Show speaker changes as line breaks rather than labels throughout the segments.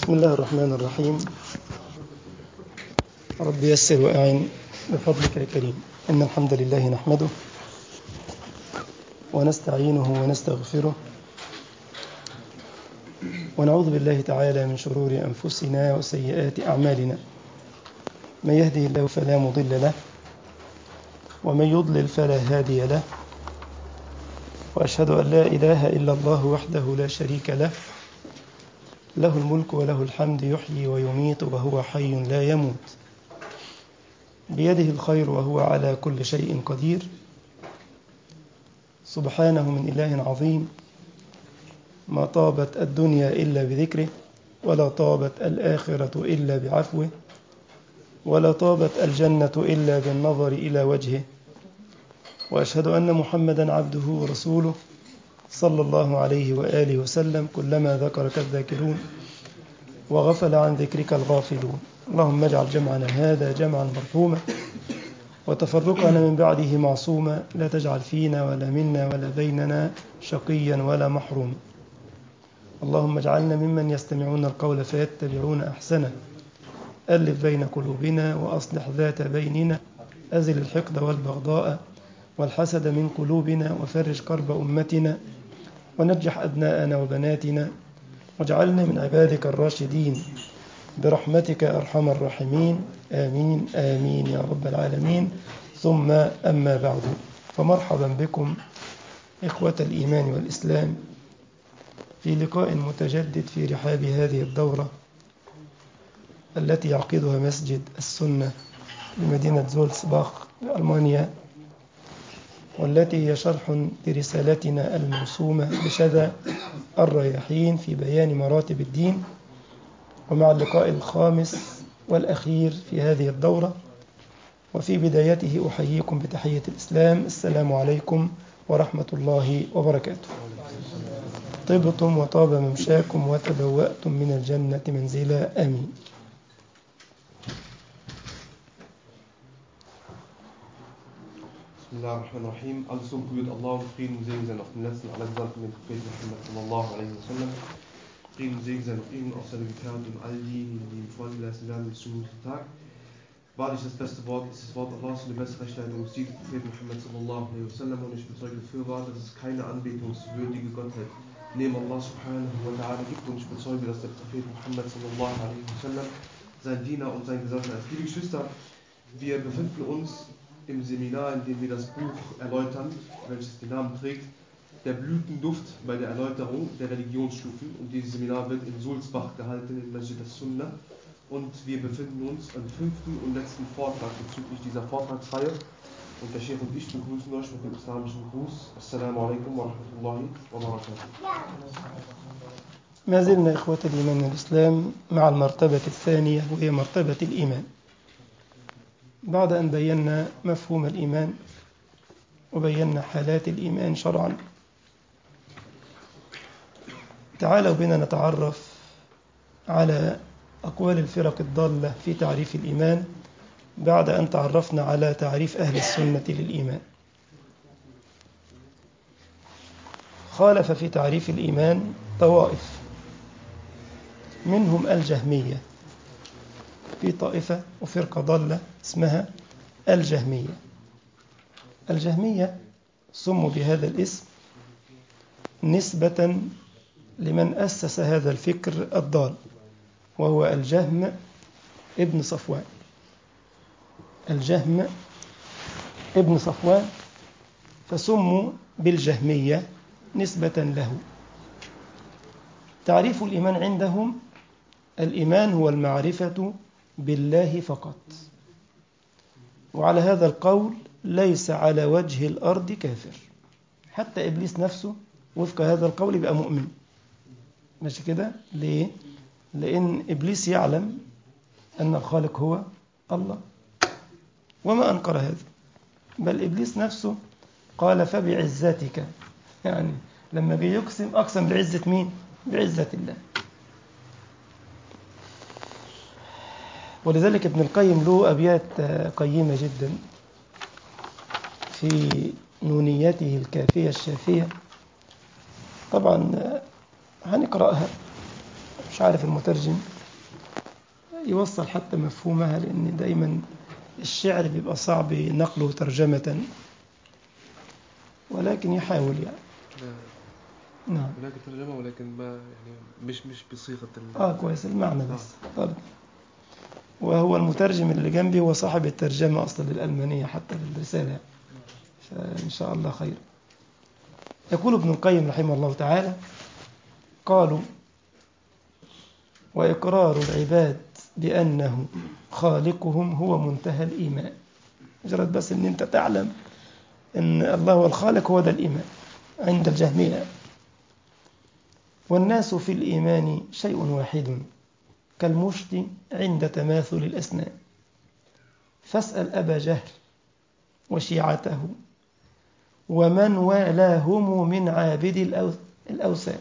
بسم الله الرحمن الرحيم. رب يسر وأعن بفضلك يا كريم. إن الحمد لله نحمده ونستعينه ونستغفره ونعوذ بالله تعالى من شرور أنفسنا وسيئات أعمالنا. من يهده الله فلا مضل له ومن يضلل فلا هادي له، وأشهد أن لا إله إلا الله وحده لا شريك له، له الملك وله الحمد، يحيي ويميت وهو حي لا يموت، بيده الخير وهو على كل شيء قدير. سبحانه من إله عظيم، ما طابت الدنيا إلا بذكره، ولا طابت الآخرة إلا بعفوه، ولا طابت الجنة إلا بالنظر إلى وجهه. وأشهد أن محمدا عبده ورسوله صلى الله عليه وآله وسلم. كلما ذكرك الذاكرون وغفل عن ذكرك الغافلون. اللهم اجعل جمعنا هذا جمعا مرحوما، وتفرقنا من بعده معصوما، لا تجعل فينا ولا منا ولا بيننا شقيا ولا محروما. اللهم اجعلنا ممن يستمعون القول فيتبعون أحسنه. ألف بين قلوبنا وأصلح ذات بيننا، أزل الحقد والبغضاء والحسد من قلوبنا، وفرج كرب أمتنا، ونجح أبناءنا وبناتنا، واجعلنا من عبادك الراشدين برحمتك أرحم الراحمين. آمين آمين يا رب العالمين. ثم أما بعد، فمرحبا بكم إخوة الإيمان والإسلام في لقاء متجدد في رحاب هذه الدورة التي يعقدها مسجد السنة بمدينة زولسباخ بألمانيا، والتي هي شرح لرسالتنا الموسومة بشذا الرياحين في بيان مراتب الدين، ومع اللقاء الخامس والأخير في هذه الدورة. وفي بدايته أحييكم بتحية الإسلام: السلام عليكم ورحمة الله وبركاته. طبتم وطاب ممشاكم وتبوأتم من الجنة منزلا. آمين.
Bismillahirrahmanirrahim. Alles Lob gebührt Allah und Frieden und Segen sein auf den letzten aller Gesandten, den Propheten Muhammad sallallahu alaihi wasallam. Frieden und Segen sein auf ihn, auf seine Gefährten und all diejenigen, die ihm Folge leisten werden bis zum jüngsten Tag. Wahrlich, das beste Wort ist das Wort Allahs und die beste Rechtleitung ist die des Propheten Muhammad sallallahu alaihi wasallam. Und ich bezeuge fürwahr, dass es keine anbetungswürdige Gottheit neben Allah subhanahu wa ta'ala gibt. Und ich bezeuge, dass der Prophet Muhammad sallallahu alaihi wasallam sein Diener und sein Gesandter ist. Liebe Geschwister, wir befinden uns im Seminar, in dem wir das Buch erläutern, welches den Namen trägt, der Blütenduft bei der Erläuterung der Religionsstufen. Und dieses Seminar wird in Sulzbach gehalten, in Masjid al-Sunnah. Und wir befinden uns am 5. und letzten Vortrag bezüglich dieser Vortragsreihe. Und der Sheikh und ich begrüßen euch mit dem islamischen Gruß. Assalamu alaikum wa rahmatullahi wa barakatuh.
ما زلنا إخوة الإيمان والإسلام مع المرتبة الثانية، وهي مرتبة الإيمان. بعد أن بينا مفهوم الإيمان وبينا حالات الإيمان شرعا، تعالوا بنا نتعرف على أقوال الفرق الضالة في تعريف الإيمان، بعد أن تعرفنا على تعريف أهل السنة للإيمان. خالف في تعريف الإيمان طوائف، منهم الجهمية. في طائفة وفرقة ضالة اسمها الجهمية. الجهمية سموا بهذا الاسم نسبة لمن أسس هذا الفكر الضال، وهو الجهم ابن صفوان. الجهم ابن صفوان، فسموا بالجهمية نسبة له. تعريف الإيمان عندهم: الإيمان هو المعرفة بالله فقط. وعلى هذا القول ليس على وجه الأرض كافر، حتى إبليس نفسه وفق هذا القول يبقى مؤمن. ماشي كده؟ ليه؟ لأن إبليس يعلم أن الخالق هو الله، وما أنكر هذا، بل إبليس نفسه قال فبعزتك، يعني لما بيقسم أقسم بعزة مين؟ بعزة الله. ولذلك ابن القيم له أبيات قيمة جدا في نونيته الكافية الشافية. طبعا هنقرأها، مش عارف المترجم يوصل حتى مفهومها، لأن دايما الشعر بيبقى صعب نقله ترجمة، ولكن يحاول يعني. نعم.
هناك ترجمة ولكن ما يعني مش بصيغة
كويس المعنى بس برضه. وهو المترجم اللي جنبي هو صاحب الترجمة أصلا للألمانية حتى في الرسالة، فإن شاء الله خير. يقول ابن القيم رحمه الله تعالى: قالوا: وإقرار العباد بأنه خالقهم هو منتهى الإيمان. مجرد بس أن أنت تعلم أن الله هو الخالق، هو ده الإيمان عند الجهمية. والناس في الإيمان شيء واحد كالمشت عند تماثل الأسنان، فاسأل أبا جهل وشيعته ومن والاهم من عابد الأوثان،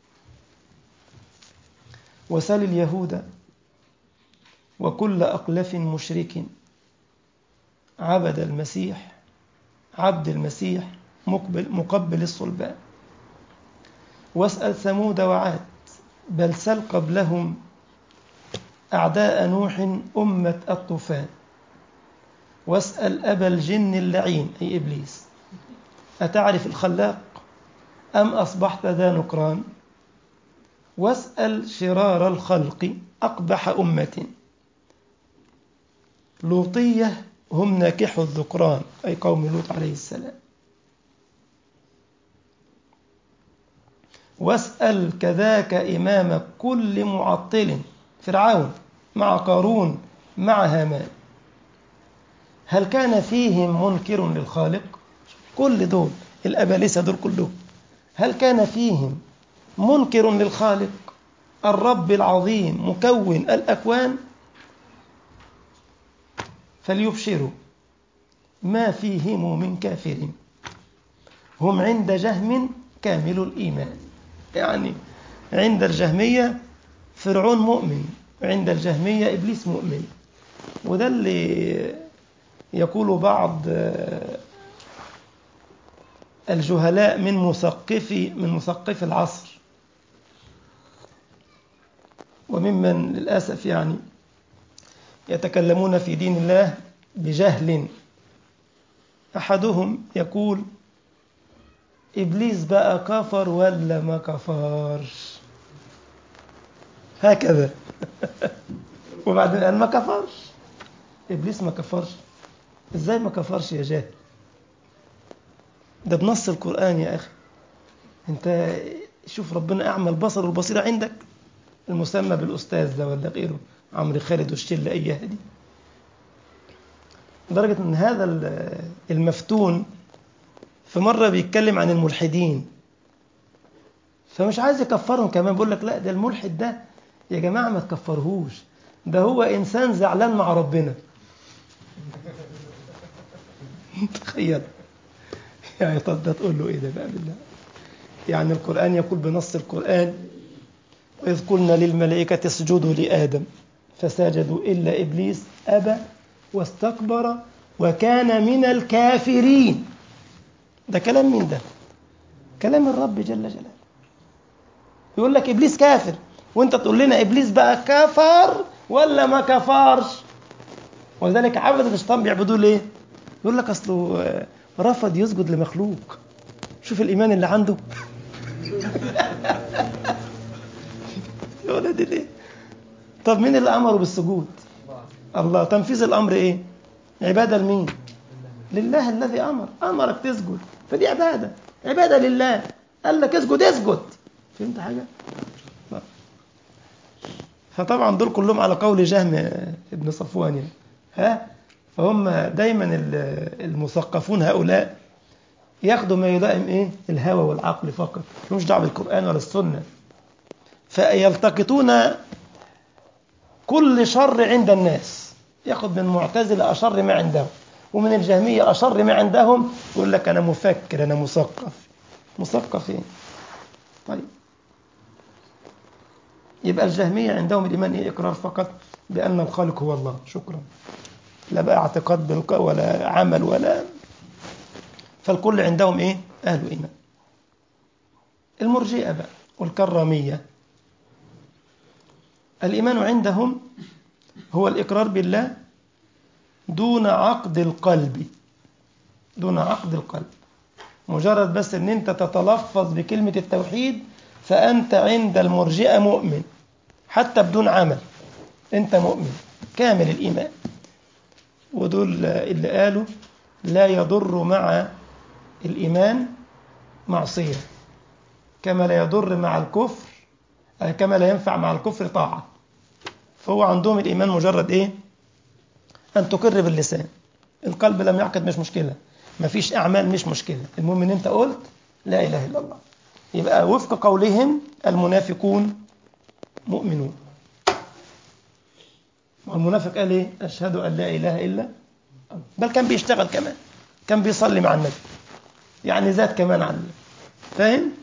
وسل اليهود وكل أقلف مشرك عبد المسيح عبد المسيح مقبل الصلبان، واسأل ثمود وعاد بل سل قبلهم أعداء نوح أمة الطوفان، واسأل أبا الجن اللعين أي إبليس أتعرف الخلاق أم أصبحت ذا نكران، واسأل شرار الخلق أقبح أمة لوطية هم ناكح الذكران أي قوم لوط عليه السلام، واسأل كذاك إمام كل معطل فرعون مع قارون مع هامان، هل كان فيهم منكر للخالق؟ كل دول الأبالسة دول كلهم هل كان فيهم منكر للخالق الرب العظيم مكون الأكوان؟ فليبشروا ما فيهم من كافر هم عند جهم كامل الإيمان. يعني عند الجهمية فرعون مؤمن، وعند الجهمية إبليس مؤمن. وده اللي يقول بعض الجهلاء من مثقفي العصر، وممن للأسف يعني يتكلمون في دين الله بجهل. أحدهم يقول: إبليس بقى كفر ولا ما كفرش؟ هكذا. وبعدين قال ما كفرش. إبليس ما كفرش؟ إزاي ما كفرش يا جاهل؟ ده بنص القرآن يا أخي. أنت شوف ربنا أعمى البصر والبصيرة عندك، المسمى بالأستاذ ده ولا غيره، عمرو خالد والشلة أي هدي، لدرجة أن هذا المفتون في مرة بيتكلم عن الملحدين، فمش عايز يكفرهم كمان، بيقول لك لا ده الملحد ده يا جماعة ما تكفرهوش، ده هو إنسان زعلان مع ربنا. تخيل يعني. طب ده تقول له إيه ده بقى بالله؟ يعني القرآن يقول بنص القرآن: وإذ قلنا للملائكة اسجدوا لآدم فسجدوا إلا إبليس أبى واستكبر وكان من الكافرين. ده كلام مين ده؟ كلام الرب جل جلاله. يقول لك إبليس كافر، وانت تقول لنا إبليس بقى كفر ولا ما كفرش؟ ولذلك عبدة الشيطان بيعبدوه ليه؟ يقول لك أصله رفض يسجد لمخلوق. شوف الإيمان اللي عنده. يا ولدي ليه؟ طب مين اللي أمره بالسجود؟ الله. تنفيذ الأمر إيه؟ عبادة لمين؟ لله الذي أمرك تسجد، فدي عبادة لله. قال لك اسجد. فهمت حاجة؟ لا. فطبعا دول كلهم على قول جهم ابن صفوان يعني. فهم دايما المثقفون هؤلاء ياخدوا ما يلائم ايه؟ الهوى والعقل فقط، مش دعوه بالقرآن ولا السنة. فيلتقطون كل شر عند الناس، ياخد من معتزلة أشر ما عندهم، ومن الجهمية أشر ما عندهم، يقول لك أنا مفكر، أنا مثقف إيه؟ طيب يبقى الجهمية عندهم الإيمان إيه؟ إقرار فقط بأن الخالق هو الله، شكرا، لا بقى اعتقاد ولا عمل ولا. فالكل عندهم إيه؟ أهل إيمان. المرجئة بقى والكرامية، الإيمان عندهم هو الإقرار بالله دون عقد القلب، دون عقد القلب. مجرد بس ان انت تتلفظ بكلمة التوحيد فأنت عند المرجئة مؤمن، حتى بدون عمل انت مؤمن كامل الإيمان. ودول اللي قالوا لا يضر مع الإيمان معصية، كما لا يضر مع الكفر، كما لا ينفع مع الكفر طاعة. فهو عندهم الإيمان مجرد إيه؟ أن تقر باللسان، القلب لم يعقد مش مشكلة، مفيش أعمال مش مشكلة، المهم أن أنت قلت لا إله إلا الله. يبقى وفق قولهم المنافقون مؤمنون. والمنافق قال إيه؟ أشهد أن لا إله إلا، بل كان بيشتغل كمان، كان بيصلي مع النبي، يعني زاد كمان عنه. فاهم؟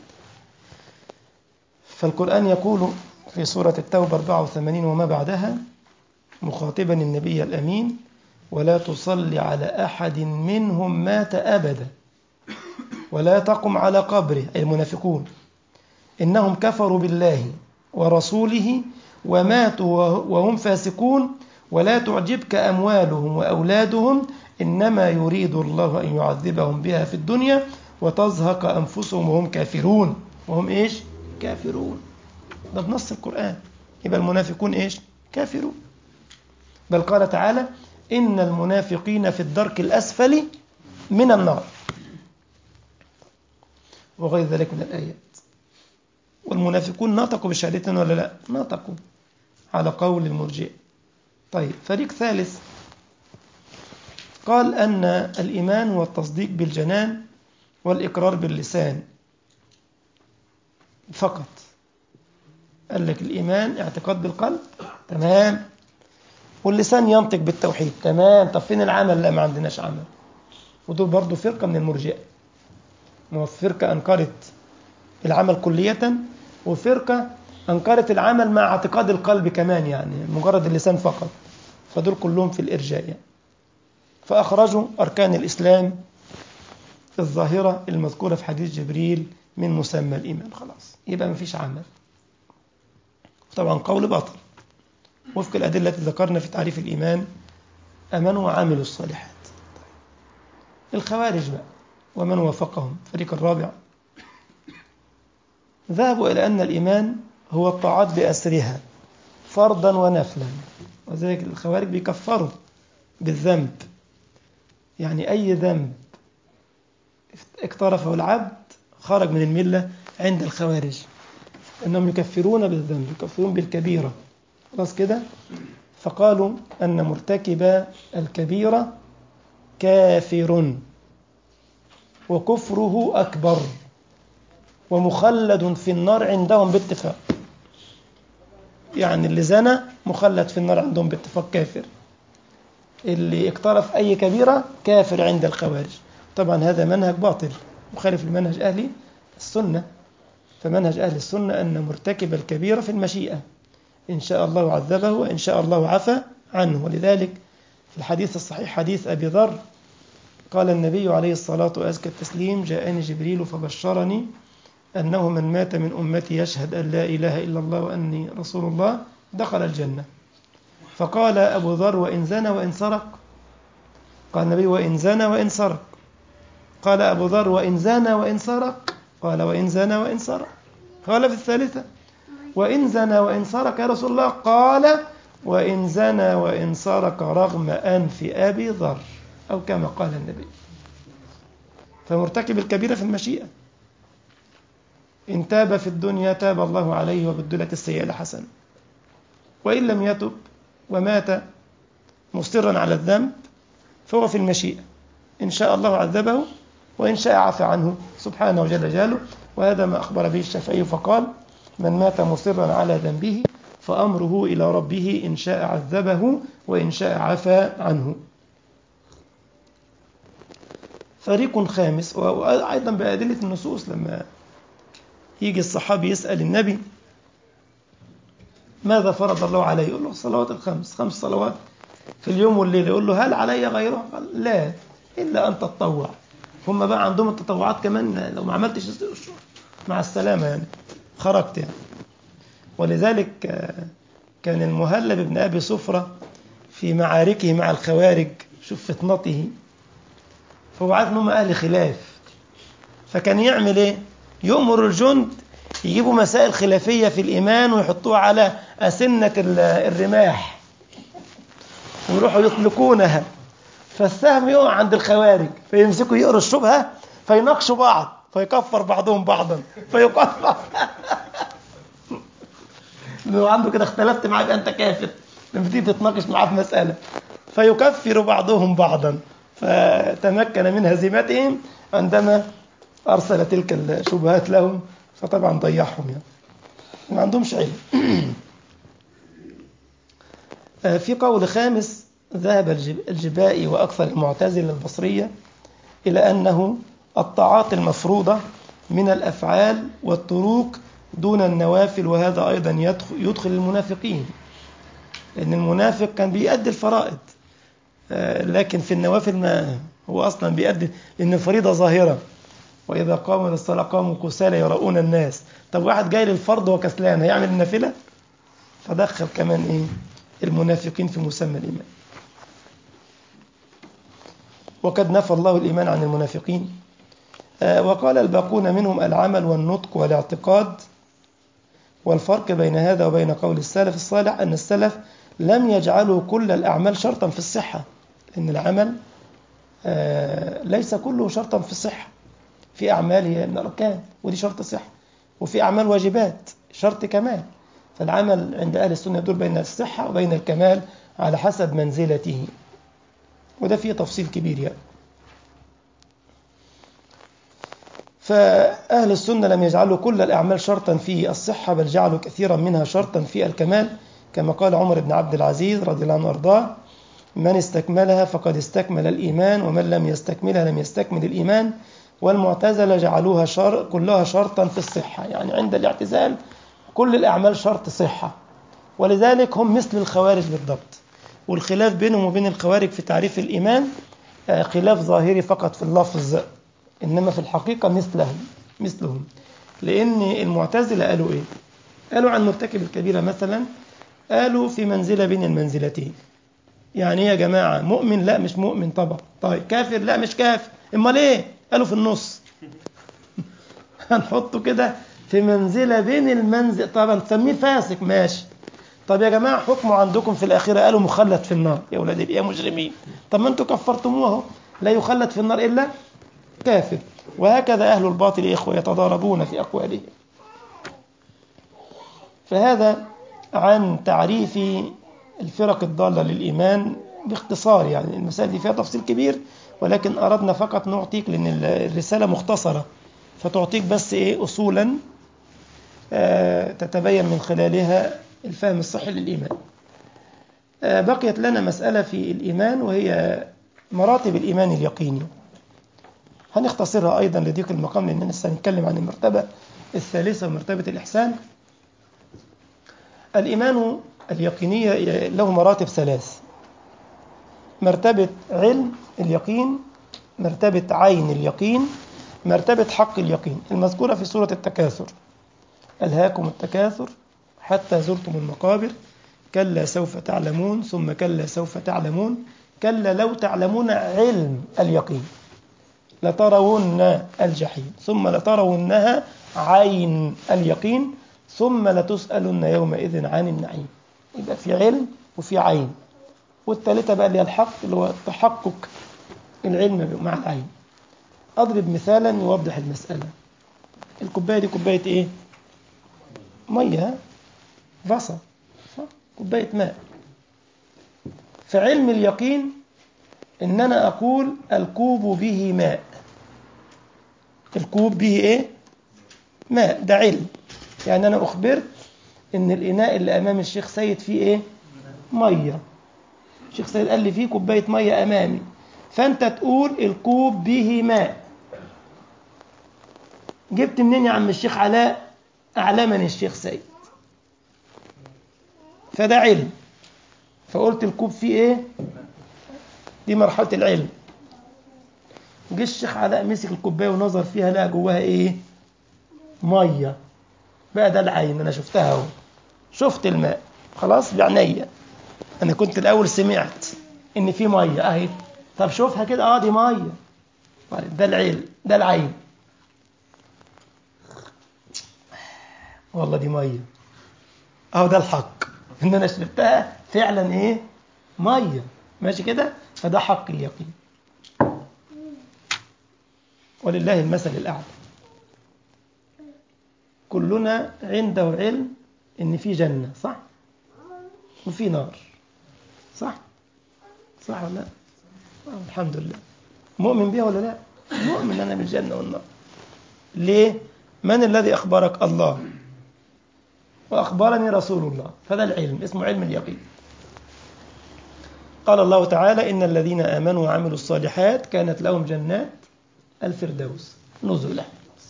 فالقرآن يقول في سورة التوبة 84 وما بعدها مخاطبا النبي الأمين: ولا تصل على أحد منهم مات أبدا ولا تقم على قبره، أي المنافقون، إنهم كفروا بالله ورسوله وماتوا وهم فاسقون ولا تعجبك أموالهم وأولادهم إنما يريد الله أن يعذبهم بها في الدنيا وتزهق أنفسهم وهم كافرون. وهم إيش؟ كافرون. ده بنص القرآن. يبقى المنافقون إيش؟ كافرون. بل قال تعالى: إن المنافقين في الدرك الأسفل من النار، وغير ذلك من الآيات. والمنافقون نطقوا بشهادتين ولا لا؟ نطقوا على قول المرجئة. طيب، فريق ثالث قال أن الإيمان هو التصديق بالجنان والإقرار باللسان فقط. قال لك الإيمان اعتقاد بالقلب، تمام، واللسان ينطق بالتوحيد، تمام. طب فين العمل؟ لا، ما عندناش عمل. ودول برضو فرقة من المرجئة. فرقة أنكرت العمل كلية، وفرقة أنكرت العمل مع اعتقاد القلب كمان، يعني مجرد اللسان فقط. فدول كلهم في الإرجاء يعني. فأخرجوا أركان الإسلام الظاهرة المذكورة في حديث جبريل من مسمى الإيمان. خلاص، يبقى ما فيش عمل. طبعا قول باطل وفق الأدلة التي ذكرنا في تعريف الإيمان: أمنوا وعملوا الصالحات. الخوارج بقى ومن وافقهم الفريق الرابع ذهبوا إلى أن الإيمان هو الطاعات بأسرها فرضا ونفلا. وذلك الخوارج بيكفروا بالذنب، يعني أي ذنب اقترفه العبد خرج من الملة عند الخوارج، أنهم يكفرون بالذنب، يكفرون بالكبيرة. خلاص كده. فقالوا أن مرتكب الكبيرة كافر وكفره أكبر ومخلد في النار عندهم باتفاق. يعني اللي زنى مخلد في النار عندهم باتفاق، كافر. اللي اقترف أي كبيرة كافر عند الخوارج. طبعا هذا منهج باطل مخالف لمنهج أهل السنة. فمنهج أهل السنة أن مرتكب الكبيرة في المشيئة، إن شاء الله عذبه وإن شاء الله عفى عنه. ولذلك في الحديث الصحيح حديث أبي ذر قال النبي عليه الصلاة وأزكى التسليم: جاءني جبريل فبشرني أنه من مات من أمتي يشهد أن لا إله إلا الله وأني رسول الله دخل الجنة. فقال أبو ذر: وإن زنى وإن سرق؟ قال النبي: وإن زنى وإن سرق. قال أبو ذر: وإن زنى وإن سرق؟ قال: وإن زنى وإن سرق. قال في الثالثة: وإن زنى وإن سرق يا رسول الله؟ قال: وإن زنى وإن سرق رغم أنف أبي ذر، أو كما قال النبي. فمرتكب الكبيرة في المشيئة، إن تاب في الدنيا تاب الله عليه وبدلت السيئة الحسنة، وإن لم يتب ومات مصرا على الذنب فهو في المشيئة، إن شاء الله عذبه وإن شاء عفى عنه سبحانه وجل جلاله. وهذا ما أخبر به الشافعي فقال: من مات مصرا على ذنبه فأمره إلى ربه، إن شاء عذبه وإن شاء عفى عنه. فريق خامس، وأيضا بأدلة النصوص، لما يجي الصحابي يسأل النبي ماذا فرض الله عليه؟ يقول له الصلوات الخمس، 5 صلوات في اليوم والليل. يقول له هل علي غيرها؟ قال لا، إلا أن تتطوع. هم بقى عندهم التطوعات كمان، لو ما عملتش مع السلامة يعني، خرجت يعني. ولذلك كان المهلب بن أبي صفرة في معاركه مع الخوارج، شوف فطنته، فهو عارف إنهم أهل خلاف، فكان يعمل إيه؟ يؤمر الجند يجيبوا مسائل خلافية في الإيمان ويحطوها على أسنة الرماح ويروحوا يطلقونها، فالسهم يقع عند الخوارج فيمسكوا يقروا الشبهة فيناقشوا بعض فيكفر بعضهم بعضا فيكفر لو عنده كده اختلفت معاه يبقى أنت كافر لما تيجي تتناقش معاه في مسألة، فيكفر بعضهم بعضا، فتمكن من هزيمتهم عندما أرسل تلك الشبهات لهم، فطبعا ضيعهم يعني ما عندهمش علم. في قول خامس ذهب الجبائي وأكثر المعتزلة البصرية إلى أنه الطاعات المفروضة من الأفعال والتروك دون النوافل، وهذا أيضا يدخل المنافقين، لأن المنافق كان بيؤدي الفرائض لكن في النوافل ما هو أصلا بيؤدي، لأن الفريضة ظاهرة، وإذا قاموا للصلاة قاموا كسالى يراؤون الناس. طب واحد جاي للفرض وكسلان هيعمل النافلة؟ فدخل كمان إيه المنافقين في مسمى الإيمان. وقد نفى الله الإيمان عن المنافقين. وقال الباقون منهم العمل والنطق والاعتقاد. والفرق بين هذا وبين قول السلف الصالح أن السلف لم يجعلوا كل الأعمال شرطا في الصحة، لأن العمل ليس كله شرطا في الصحة، في أعمال هي من الأركان ودي شرط صحة، وفي أعمال واجبات شرط كمال. فالعمل عند أهل السنة يدور بين الصحة وبين الكمال على حسب منزلته، وده فيه تفصيل كبير يعني. فأهل السنة لم يجعلوا كل الأعمال شرطا في الصحة، بل جعلوا كثيرا منها شرطا في الكمال، كما قال عمر بن عبد العزيز رضي الله عنه وارضاه: من استكملها فقد استكمل الإيمان، ومن لم يستكملها لم يستكمل الإيمان. والمعتزلة جعلوها كلها شرطا في الصحة، يعني عند الاعتزال كل الأعمال شرط صحة، ولذلك هم مثل الخوارج بالضبط. والخلاف بينهم وبين الخوارج في تعريف الإيمان خلاف ظاهري فقط في اللفظ، إنما في الحقيقة مثلهم. لأن المعتزلة قالوا إيه؟ قالوا عن مرتكب الكبيرة مثلا، قالوا في منزلة بين المنزلتين. يعني يا جماعة مؤمن؟ لا مش مؤمن طبعا. طيب كافر؟ لا مش كافر. إما ليه؟ قالوا في النص هنحطه كده في منزلة بين المنزل. طبعا تسميه فاسق ماشي. طب يا جماعة حكمه عندكم في الآخرة؟ قالوا مخلد في النار. يا ولاد يا مجرمين، طب ما انتوا كفرتموه، لا يخلد في النار إلا كافر. وهكذا أهل الباطل يا إخوة يتضاربون في أقوالهم. فهذا عن تعريف الفرق الضالة للإيمان باختصار، يعني المسائل دي فيها تفصيل كبير، ولكن أردنا فقط نعطيك، لأن الرسالة مختصرة، فتعطيك بس أصولا تتبين من خلالها الفهم الصحي للإيمان. بقيت لنا مسألة في الإيمان وهي مراتب الإيمان اليقيني، هنختصرها أيضا لضيق المقام لأننا سنتكلم عن المرتبة الثالثة ومرتبة الإحسان. الإيمان اليقيني له مراتب ثلاث: مرتبة علم اليقين، مرتبة عين اليقين، مرتبة حق اليقين، المذكورة في سورة التكاثر: ألهاكم التكاثر حتى زرتم المقابر، كلا سوف تعلمون ثم كلا سوف تعلمون، كلا لو تعلمون علم اليقين لترون الجحيم ثم لترونها عين اليقين ثم لتسألن يومئذ عن النعيم. يبقى في علم وفي عين. والثالثة بقى اللي هي الحق، اللي هو تحقق العلم مع العين. أضرب مثالا يوضح المسألة. الكوباية دي كوباية إيه؟ مية، فصل، كوباية ماء. فعلم اليقين إن أنا أقول الكوب به ماء. الكوب به إيه؟ ماء، ده علم. يعني أنا أخبرت إن الإناء اللي أمام الشيخ سيد فيه إيه؟ مية. الشيخ سيد قال لي فيه كوباية مية أمامي، فأنت تقول الكوب به ماء. جبت منين يا عم الشيخ علاء؟ أعلمني الشيخ سيد. فده علم. فقلت الكوب فيه إيه؟ دي مرحلة العلم. جه الشيخ علاء مسك الكوباية ونظر فيها لقى جواها إيه؟ مية. بقى ده العين، أنا شفتها اهو، شفت الماء خلاص بعينيا. أنا كنت الأول سمعت إن في مية أهي، طب شوفها كده، دي مية. طيب ده العين، ده العين، والله دي مية، ده الحق إن أنا شربتها فعلا إيه؟ مية. ماشي كده؟ فده حق اليقين. ولله المثل الأعلى. كلنا عنده علم إن في جنة، صح؟ وفي نار، صح؟ صح ولا لا؟ الحمد لله. مؤمن بها ولا لا؟ مؤمن أنا بالجنة والنار. ليه؟ من الذي أخبرك؟ الله، وأخبرني رسول الله. فده العلم، اسمه علم اليقين. قال الله تعالى: إن الذين آمنوا وعملوا الصالحات كانت لهم جنات الفردوس نزلا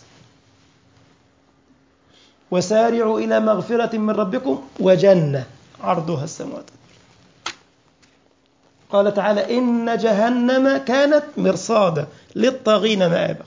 وسارعوا إلى مغفرة من ربكم وجنة عرضها السماوات. قال تعالى: إن جهنم كانت مرصادا للطاغين مآبا.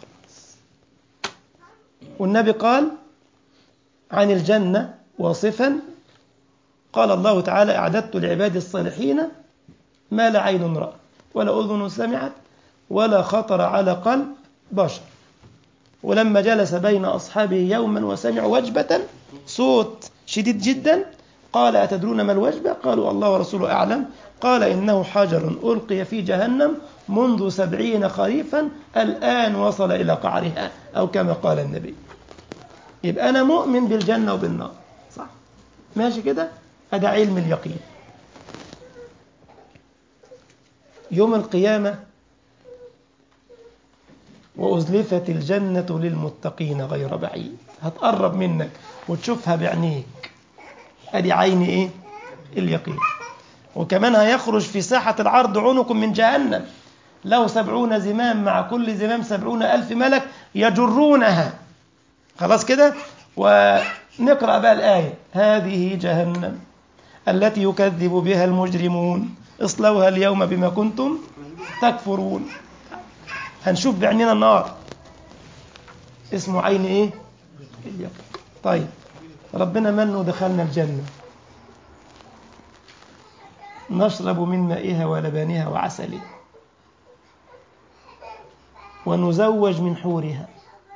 والنبي قال عن الجنة واصفا، قال الله تعالى: أعددت لعبادي الصالحين ما لا عين رأت ولا أذن سمعت ولا خطر على قلب بشر. ولما جلس بين أصحابه يوما وسمعوا وجبة، صوت شديد جدا، قال: أتدرون ما الوجبة؟ قالوا: الله ورسوله أعلم. قال: إنه حجر ألقي في جهنم منذ 70 خريفا الآن وصل إلى قعرها، أو كما قال النبي. يبقى أنا مؤمن بالجنة وبالنار، صح؟ ماشي كده؟ هذا علم اليقين. يوم القيامة: وأزلفت الجنة للمتقين غير بعيد. هتقرب منك وتشوفها بعينيك، ادي عين ايه؟ اليقين. وكمان هيخرج في ساحة العرض عنق من جهنم له 70 زمام، مع كل زمام 70,000 ملك يجرونها. خلاص كده؟ ونقرأ بقى الآية: هذه جهنم التي يكذب بها المجرمون اصلوها اليوم بما كنتم تكفرون. هنشوف بعيننا النار، اسمه عين ايه؟ اليقين. طيب ربنا من ودخلنا الجنة، نشرب من مائها ولبنها وعسلها ونزوج من حورها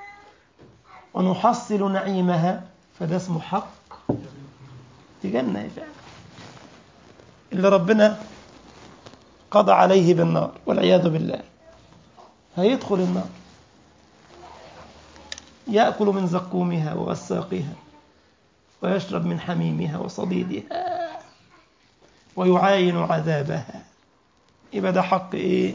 ونحصل نعيمها، فده اسمه حق. دي جنة فعلا. اللي ربنا قضى عليه بالنار والعياذ بالله هيدخل النار، يأكل من زقومها وغساقها ويشرب من حميمها وصديدها ويعاين عذابها. يبقى ده حق ايه؟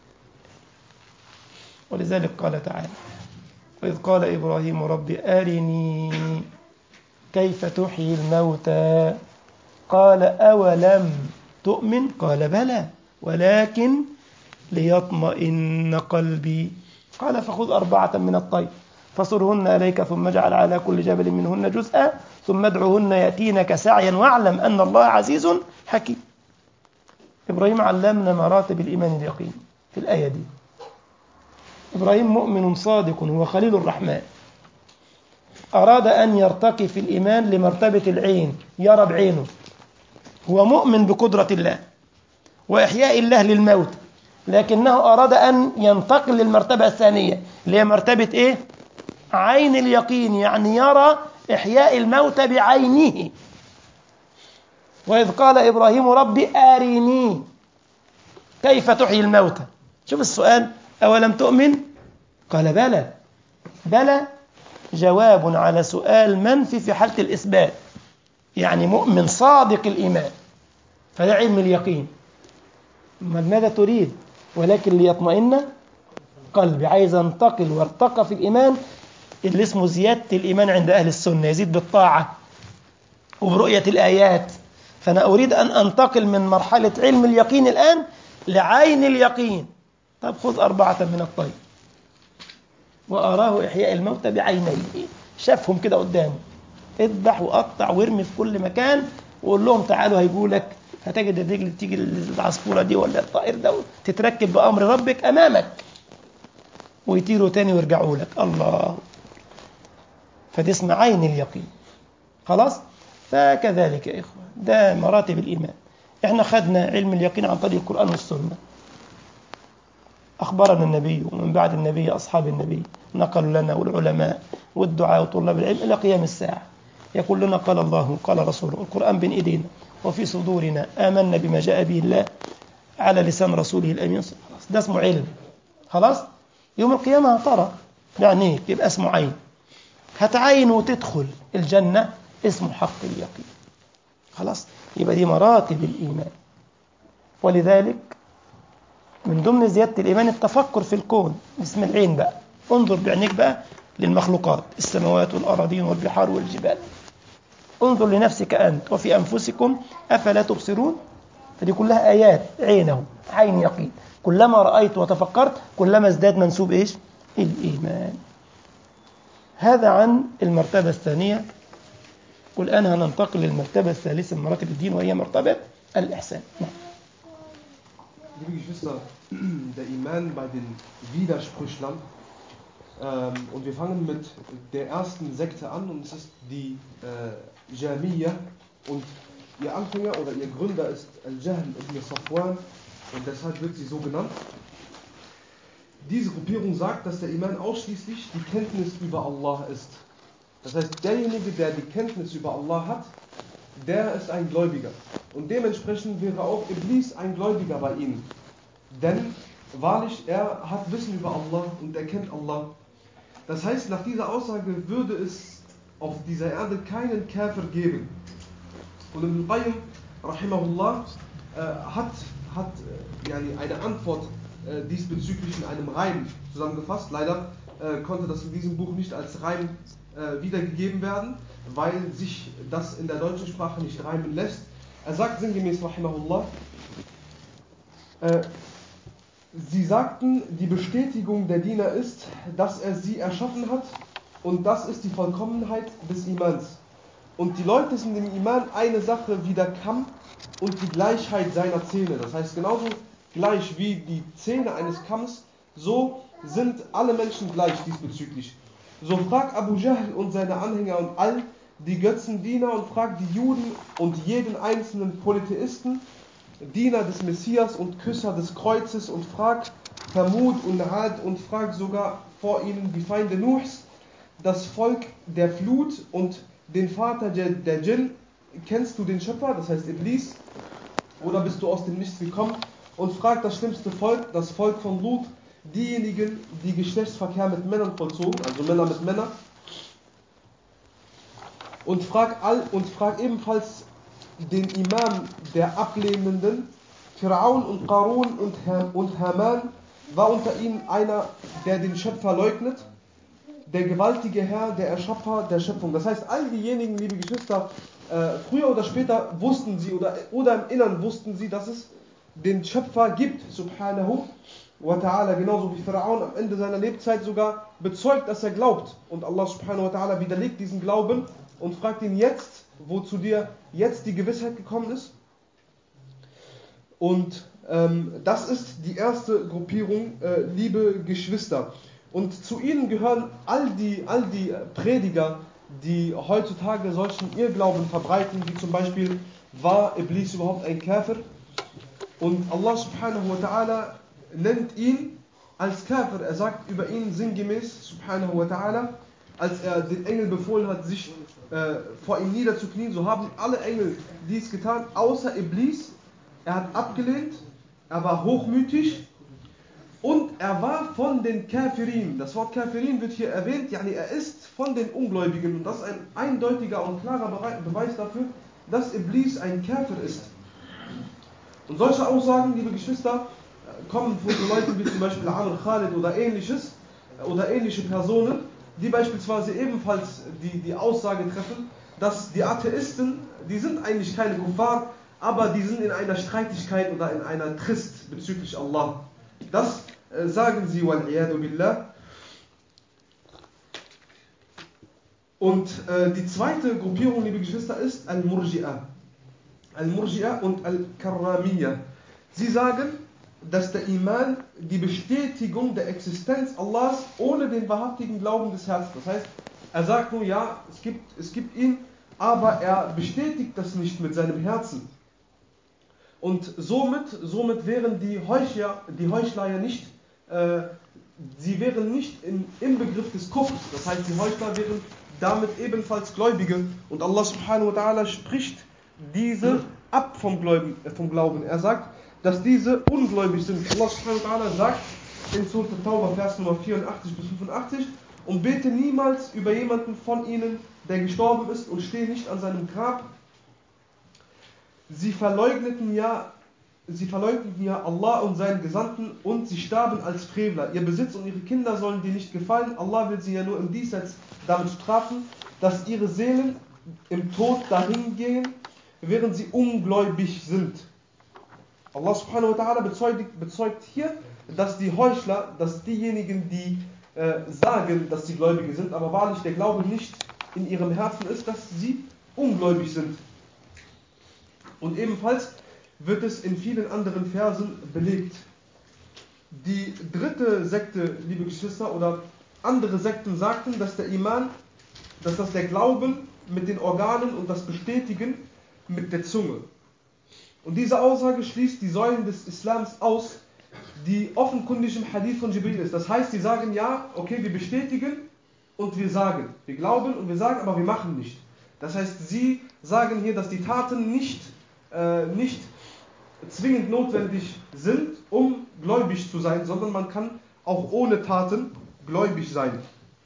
ولذلك قال تعالى: وإذ قال إبراهيم رب أرني كيف تحيي الموتى قال أولم تؤمن قال بلى ولكن ليطمئن قلبي قال فخذ 4 من الطير فصرهن إليك ثم اجعل على كل جبل منهن جزءا ثم ادعهن يأتينك سعيا واعلم أن الله عزيز حكيم. إبراهيم علمنا مراتب الإيمان اليقين في الآية دي. إبراهيم مؤمن صادق، هو خليل الرحمن، أراد أن يرتقي في الإيمان لمرتبة العين، يرى بعينه، هو مؤمن بقدرة الله وإحياء الله للموت، لكنه أراد أن ينتقل للمرتبة الثانية اللي هي مرتبة إيه؟ عين اليقين، يعني يرى إحياء الموت بعينه. وإذ قال إبراهيم ربي أرني كيف تحيي الموتى. شوف السؤال: أولم تؤمن؟ قال بلى. بلى جواب على سؤال منفي في حالة الإثبات، يعني مؤمن صادق الإيمان، فده علم اليقين. ماذا تريد؟ ولكن ليطمئن قلبي، عايز انتقل وارتقى في الإيمان اللي اسمه زيادة الإيمان عند أهل السنة، يزيد بالطاعة وبرؤية الآيات. فأنا أريد أن أنتقل من مرحلة علم اليقين الآن لعين اليقين. طب خذ 4 من الطير وأراه إحياء الموتى بعينيه، شافهم كده قدامه، اذبح وقطع وارمي في كل مكان وقول لهم تعالوا هيجوا لك، هتجد الرجل تيجي العصفورة دي ولا الطائر ده تتركب بأمر ربك أمامك ويطيروا تاني ويرجعوا لك. الله، فدي اسمها عين اليقين. خلاص؟ فكذلك يا إخوة ده مراتب الإيمان. إحنا خدنا علم اليقين عن طريق القرآن والسنة، أخبرنا النبي ومن بعد النبي أصحاب النبي نقلوا لنا والعلماء والدعاء وطلاب العلم إلى قيام الساعة يقول لنا قال الله قال رسوله، القرآن بين إيدينا وفي صدورنا، آمنا بما جاء به الله على لسان رسوله الأمين. خلاص ده اسمه علم. خلاص يوم القيامة هترى بعينيك يبقى اسمه عين، هتعين وتدخل الجنة اسمه حق اليقين. خلاص يبقى دي مراتب الإيمان. ولذلك من ضمن زيادة الإيمان التفكر في الكون، اسم العين بقى، انظر بعينيك بقى للمخلوقات، السماوات والأراضين والبحار والجبال، انظر لنفسك أنت وفي أنفسكم أفلا تبصرون. فدي كلها آيات عينه عين يقين، كلما رأيت وتفكرت كلما ازداد منسوب إيش؟ الإيمان. هذا عن المرتبة الثانية. والآن هننتقل للمرتبة الثالثة من مراتب الدين وهي مرتبة الإحسان.
Liebe Geschwister, der Iman bei den Widersprüchlern. Und wir fangen mit der ersten Sekte an, und es ist die Jahmiyya, und ihr Anfänger oder ihr Gründer ist Al-Jahl ibn Safwan, und deshalb wird sie so genannt. Diese Gruppierung sagt, dass der Iman ausschließlich die Kenntnis über Allah ist. Das heißt, derjenige, der die Kenntnis über Allah hat, der ist ein Gläubiger. Und dementsprechend wäre auch Iblis ein Gläubiger bei ihnen. Denn wahrlich, er hat Wissen über Allah und er kennt Allah. Das heißt, nach dieser Aussage würde es auf dieser Erde keinen Käfer geben. Und Ibn Qayyim, rahimahullah, hat eine Antwort diesbezüglich in einem Reim zusammengefasst. Leider konnte das in diesem Buch nicht als Reim wiedergegeben werden, weil sich das in der deutschen Sprache nicht reimen lässt. Er sagt sinngemäß, rahimahullah, sie sagten, die Bestätigung der Diener ist, dass er sie erschaffen hat, und das ist die Vollkommenheit des Imans. Und die Leute sind im Iman eine Sache wie der Kamm und die Gleichheit seiner Zähne. Das heißt, genauso gleich wie die Zähne eines Kamms, so sind alle Menschen gleich diesbezüglich. So fragt Abu Jahl und seine Anhänger und all die Götzendiener und fragt die Juden und jeden einzelnen Polytheisten, Diener des Messias und Küsser des Kreuzes, und fragt Thamud und Ad und fragt sogar vor ihnen die Feinde Nuhs, das Volk der Flut und den Vater der Djinn. Kennst du den Schöpfer, das heißt Iblis, oder bist du aus dem Nichts gekommen? Und fragt das schlimmste Volk, das Volk von Lut, diejenigen, die Geschlechtsverkehr mit Männern vollzogen, also Männer mit Männern. Und fragt ebenfalls den Imam der Ablehnenden, Fir'aun und Qarun und Haman, war unter ihnen einer, der den Schöpfer leugnet, der gewaltige Herr, der Erschaffer der Schöpfung. Das heißt, all diejenigen, liebe Geschwister, früher oder später wussten sie oder im Innern wussten sie, dass es den Schöpfer gibt, subhanahu wa ta'ala, genauso wie Fir'aun am Ende seiner Lebzeit sogar bezeugt, dass er glaubt. Und Allah subhanahu wa ta'ala widerlegt diesen Glauben und fragt ihn jetzt, wozu dir jetzt die Gewissheit gekommen ist. Und das ist die erste Gruppierung, liebe Geschwister. Und zu ihnen gehören all die Prediger, die heutzutage solchen Irrglauben verbreiten, wie zum Beispiel, war Iblis überhaupt ein Kafir? Und Allah subhanahu wa ta'ala nennt ihn als Kafir. Er sagt über ihn sinngemäß, subhanahu wa ta'ala, als er den Engel befohlen hat, sich vor ihm niederzuknien, so haben alle Engel dies getan, außer Iblis. Er hat abgelehnt, er war hochmütig und er war von den Kafirin. Das Wort Kafirin wird hier erwähnt, yani er ist von den Ungläubigen, und das ist ein eindeutiger und klarer Beweis dafür, dass Iblis ein Kafir ist. Und solche Aussagen, liebe Geschwister, kommen von so Leuten wie zum Beispiel Amr Khalid oder ähnliches, oder ähnliche Personen, die beispielsweise ebenfalls die Aussage treffen, dass die Atheisten, die sind eigentlich keine Kuffar, aber die sind in einer Streitigkeit oder in einer Trist bezüglich Allah. Das sagen sie, wal-iyadu billah. Und die zweite Gruppierung, liebe Geschwister, ist Al-Murji'a. Al-Murji'a und Al-Karramiyya. Sie sagen, dass der Iman die Bestätigung der Existenz Allahs ohne den wahrhaftigen Glauben des Herzens. Das heißt, er sagt nur, ja, es gibt ihn, aber er bestätigt das nicht mit seinem Herzen. Und somit wären die Heuchler ja nicht, sie wären nicht im Begriff des Kufrs. Das heißt, die Heuchler wären damit ebenfalls Gläubige. Und Allah subhanahu wa ta'ala spricht diese ab vom Glauben. Er sagt, dass diese ungläubig sind. Allah subhanahu wa ta'ala sagt in Surah At-Tawbah, Vers Nummer 84 bis 85, und bete niemals über jemanden von ihnen, der gestorben ist, und stehe nicht an seinem Grab. Sie verleugneten ja Allah und seinen Gesandten, und sie starben als Frevler. Ihr Besitz und ihre Kinder sollen dir nicht gefallen. Allah will sie ja nur im Diesseits damit strafen, dass ihre Seelen im Tod dahingehen, während sie ungläubig sind. Allah subhanahu wa ta'ala bezeugt hier, dass die Heuchler, dass diejenigen, die sagen, dass sie Gläubige sind, aber wahrlich der Glaube nicht in ihrem Herzen ist, dass sie ungläubig sind. Und ebenfalls wird es in vielen anderen Versen belegt. Die dritte Sekte, liebe Geschwister, oder andere Sekten sagten, dass der Iman, dass das der Glauben mit den Organen und das Bestätigen mit der Zunge. Und diese Aussage schließt die Säulen des Islams aus, die offenkundig im Hadith von Jibril ist. Das heißt, sie sagen ja, okay, wir bestätigen und wir sagen. Wir glauben und wir sagen, aber wir machen nicht. Das heißt, sie sagen hier, dass die Taten nicht zwingend notwendig sind, um gläubig zu sein, sondern man kann auch ohne Taten gläubig sein.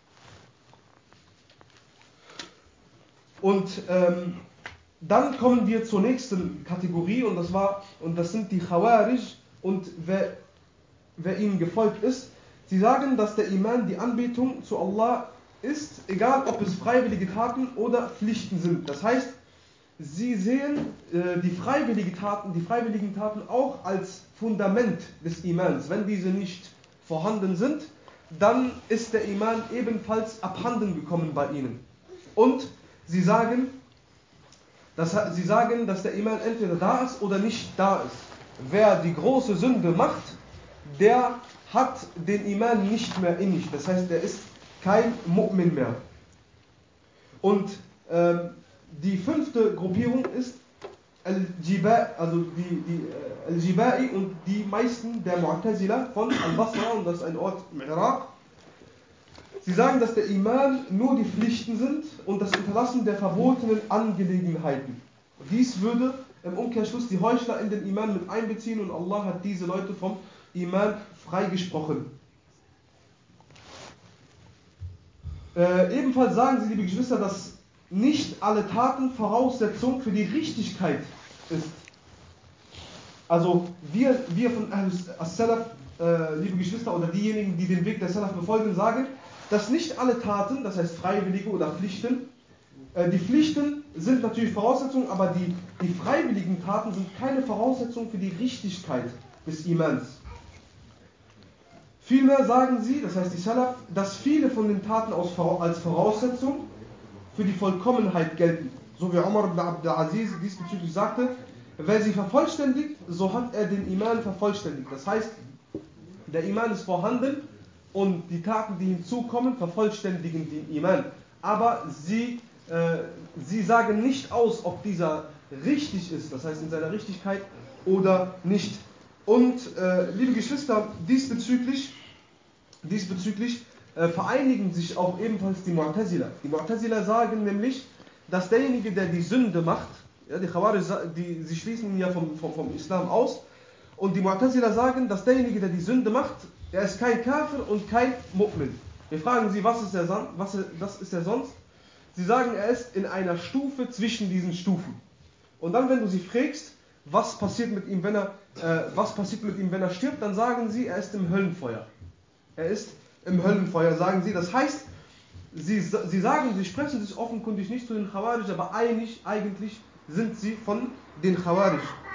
Und dann kommen wir zur nächsten Kategorie, und das sind die Khawarij, und wer ihnen gefolgt ist. Sie sagen, dass der Iman die Anbetung zu Allah ist, egal ob es freiwillige Taten oder Pflichten sind. Das heißt, sie sehen die freiwilligen Taten auch als Fundament des Imans. Wenn diese nicht vorhanden sind, dann ist der Iman ebenfalls abhanden gekommen bei ihnen. Und sie sagen, dass der Iman entweder da ist oder nicht da ist. Wer die große Sünde macht, der hat den Iman nicht mehr in sich. Das heißt, er ist kein Mu'min mehr. Und die fünfte Gruppierung ist Al-Jiba'i, also die Al-Jiba'i und die meisten der Mu'tazila von Al-Basra, und das ist ein Ort im Irak. Sie sagen, dass der Iman nur die Pflichten sind und das Unterlassen der verbotenen Angelegenheiten. Dies würde im Umkehrschluss die Heuchler in den Iman mit einbeziehen, und Allah hat diese Leute vom Iman freigesprochen. Ebenfalls sagen sie, liebe Geschwister, dass nicht alle Taten Voraussetzung für die Richtigkeit ist. Also wir von As-Salaf, liebe Geschwister, oder diejenigen, die den Weg der Salaf befolgen, sagen, dass nicht alle Taten, das heißt freiwillige oder Pflichten, die Pflichten sind natürlich Voraussetzungen, aber die freiwilligen Taten sind keine Voraussetzung für die Richtigkeit des Imans. Vielmehr sagen sie, das heißt die Salaf, dass viele von den Taten als Voraussetzung für die Vollkommenheit gelten. So wie Umar ibn Abdul Aziz diesbezüglich sagte, wer sie vervollständigt, so hat er den Iman vervollständigt. Das heißt, der Iman ist vorhanden und die Taten, die hinzukommen, vervollständigen den Iman. Aber sie sagen nicht aus, ob dieser richtig ist, das heißt in seiner Richtigkeit oder nicht. Und liebe Geschwister, diesbezüglich vereinigen sich auch ebenfalls die Mu'tazila. Die Mu'tazila sagen nämlich, dass derjenige, der die Sünde macht, ja, die Khawarij, sie schließen ihn ja vom Islam aus, und die Mu'tazila sagen, dass derjenige, der die Sünde macht, er ist kein Kafir und kein Mu'min. Wir fragen sie, was ist er sonst? Sie sagen, er ist in einer Stufe zwischen diesen Stufen. Und dann, wenn du sie fragst, was passiert mit ihm, wenn er stirbt, dann sagen sie, er ist im Höllenfeuer. Er ist im Höllenfeuer, sagen sie. Das heißt, sie sprechen sich offenkundig nicht zu den Khawarij, aber eigentlich sind sie von den Khawarij.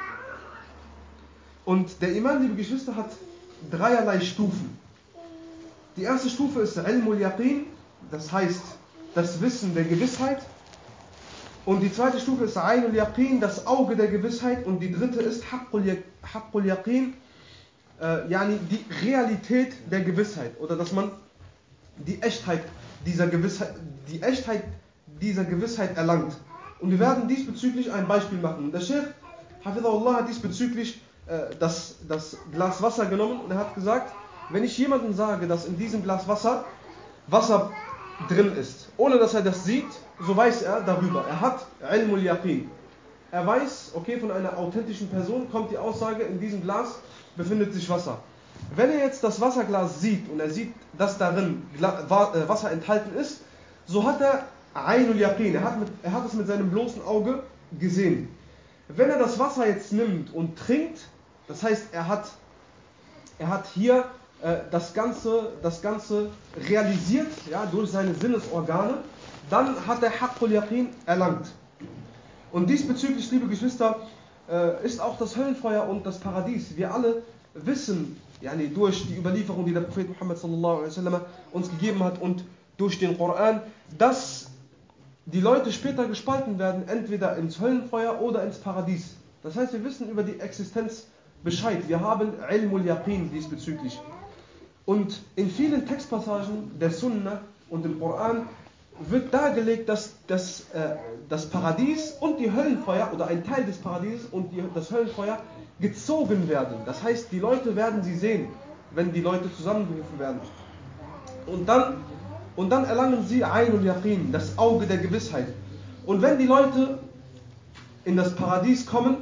Und der Iman, liebe Geschwister, hat dreierlei Stufen. Die erste Stufe ist Ilmul Yaqin, das heißt das Wissen der Gewissheit. Und die zweite Stufe ist Ainul Yaqin, das Auge der Gewissheit. Und die dritte ist Haqqul Yaqin, die Realität der Gewissheit. Oder dass man die Echtheit dieser Gewissheit erlangt. Und wir werden diesbezüglich ein Beispiel machen. Der Sheikh, Hafidhahullah, hat diesbezüglich das Glas Wasser genommen und er hat gesagt, wenn ich jemandem sage, dass in diesem Glas Wasser drin ist, ohne dass er das sieht, so weiß er darüber. Er hat Ilmul Yaqin. Er weiß, okay, von einer authentischen Person kommt die Aussage, in diesem Glas befindet sich Wasser. Wenn er jetzt das Wasserglas sieht und er sieht, dass darin Wasser enthalten ist, so hat er Ainul Yaqin. Er hat es mit seinem bloßen Auge gesehen. Wenn er das Wasser jetzt nimmt und trinkt, das heißt, er hat hier das Ganze realisiert, ja, durch seine Sinnesorgane, dann hat er Haqqul Yaqin erlangt. Und diesbezüglich, liebe Geschwister, ist auch das Höllenfeuer und das Paradies. Wir alle wissen, yani durch die Überlieferung, die der Prophet Muhammad sallallahu alaihi wasallam uns gegeben hat und durch den Koran, dass die Leute später gespalten werden, entweder ins Höllenfeuer oder ins Paradies. Das heißt, wir wissen über die Existenz Bescheid. Wir haben Ilmul Yaqin diesbezüglich. Und in vielen Textpassagen der Sunna und im Koran wird dargelegt, dass das Paradies und die Höllenfeuer oder ein Teil des Paradieses und das Höllenfeuer gezogen werden. Das heißt, die Leute werden sie sehen, wenn die Leute zusammengerufen werden. Und dann erlangen sie Ainul Yaqin, das Auge der Gewissheit. Und wenn die Leute in das Paradies kommen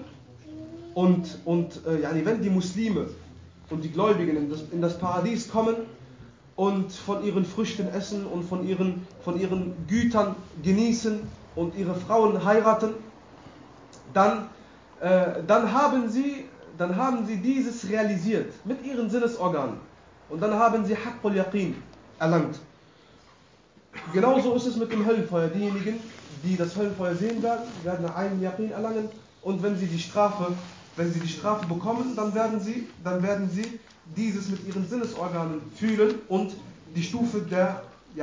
wenn die Muslime und die Gläubigen in das Paradies kommen und von ihren Früchten essen und von ihren Gütern genießen und ihre Frauen heiraten, dann haben sie dieses realisiert mit ihren Sinnesorganen. Und dann haben sie Haqqul Yaqin erlangt. Genauso ist es mit dem Höllenfeuer. Diejenigen, die das Höllenfeuer sehen werden einen Yaqin erlangen. Und wenn sie die Strafe bekommen, dann werden sie dieses mit ihren Sinnesorganen fühlen und die Stufe der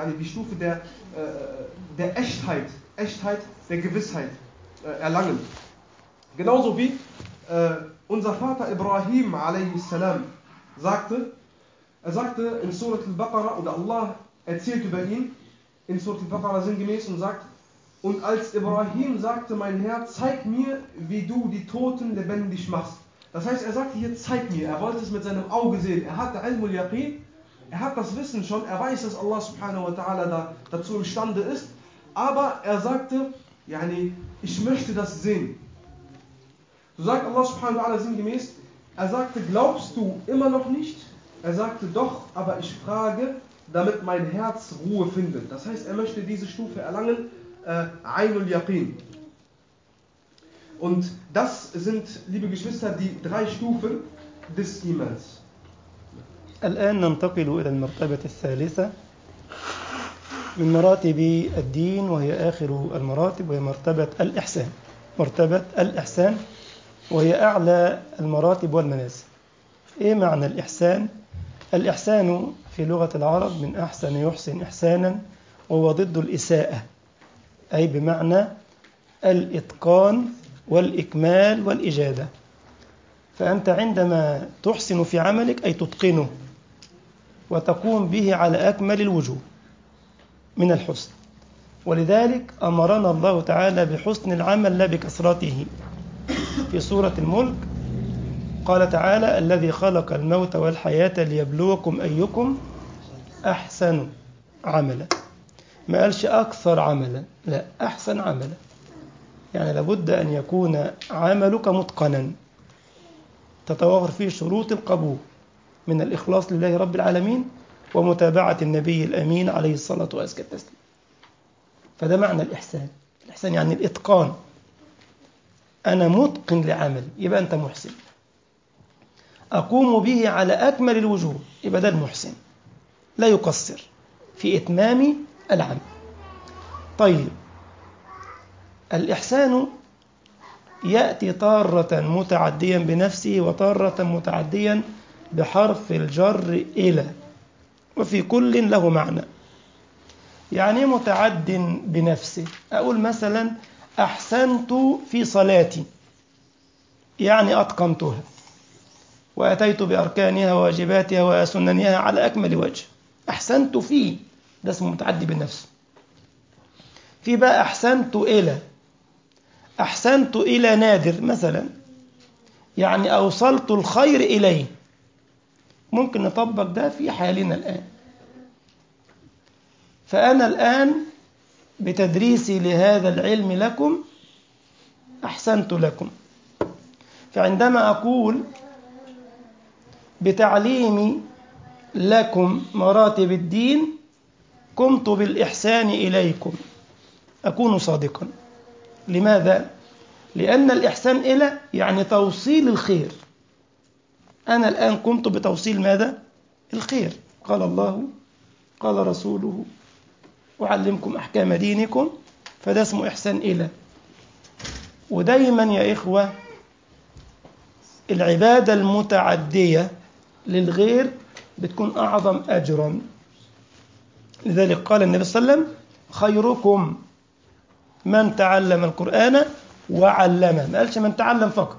Echtheit der Gewissheit erlangen. Genauso wie unser Vater Ibrahim a.s. sagte in Surat al-Baqarah, oder Allah erzählt über ihn in Surat al-Baqarah sinngemäß und sagt: Und als Ibrahim sagte, mein Herr, zeig mir, wie du die Toten lebendig machst. Das heißt, er sagte hier, zeig mir. Er wollte es mit seinem Auge sehen. Er hatte Ilmul Yaqin, er hat das Wissen schon, er weiß, dass Allah subhanahu wa ta'ala dazu imstande ist. Aber er sagte, ich möchte das sehen. So sagt Allah subhanahu wa ta'ala sinngemäß, er sagte, glaubst du immer noch nicht? Er sagte, doch, aber ich frage, damit mein Herz Ruhe findet. Das heißt, er möchte diese Stufe erlangen, Ainul Yaqin. Und das sind, liebe Geschwister, die 3 Stufen des Imans.
الآن ننتقل إلى المرتبة الثالثة من مراتب الدين، وهي آخر المراتب، وهي مرتبة الإحسان. مرتبة الإحسان وهي أعلى المراتب والمنازل. إيه معنى الإحسان؟ الإحسان في لغة العرب من أحسن يحسن إحسانا، وهو ضد الإساءة، أي بمعنى الإتقان والإكمال والإجادة. فأنت عندما تحسن في عملك أي تتقنه وتقوم به على أكمل الوجوه من الحسن. ولذلك أمرنا الله تعالى بحسن العمل لا بكثرته. في سورة الملك قال تعالى: الذي خلق الموت والحياة ليبلوكم أيكم أحسن عملا. ما قالش أكثر عملا، لا، أحسن عملا. يعني لابد أن يكون عملك متقنا تتوافر فيه شروط القبول من الإخلاص لله رب العالمين ومتابعة النبي الأمين عليه الصلاة وأزكى التسليم. فده معنى الإحسان. الإحسان يعني الإتقان. أنا متقن لعمل، يبقى أنت محسن. أقوم به على أكمل الوجوه، يبقى ده المحسن، لا يقصر في إتمام العمل. طيب، الإحسان يأتي تارة متعديا بنفسه وتارة متعديا بحرف الجر إلى، وفي كل له معنى. يعني متعد بنفسه، أقول مثلا أحسنت في صلاتي، يعني أتقنتها وأتيت بأركانها وواجباتها وسننها على أكمل وجه. أحسنت فيه، ده اسمه متعدي بالنفس. في بقى أحسنت إلى، أحسنت إلى نادر مثلا، يعني أوصلت الخير إليه. ممكن نطبق ده في حالنا الآن. فأنا الآن بتدريسي لهذا العلم لكم أحسنت لكم. فعندما أقول بتعليمي لكم مراتب الدين قمت بالإحسان إليكم، أكون صادقا. لماذا؟ لأن الإحسان إلى يعني توصيل الخير. أنا الآن قمت بتوصيل ماذا؟ الخير. قال الله قال رسوله أعلمكم أحكام دينكم، فده اسمه إحسان إلى. ودايما يا إخوة العبادة المتعدية للغير بتكون أعظم أجرا. لذلك قال النبي صلى الله عليه وسلم خيركم من تعلم القرآن وعلمه. ما قالش من تعلم فقط،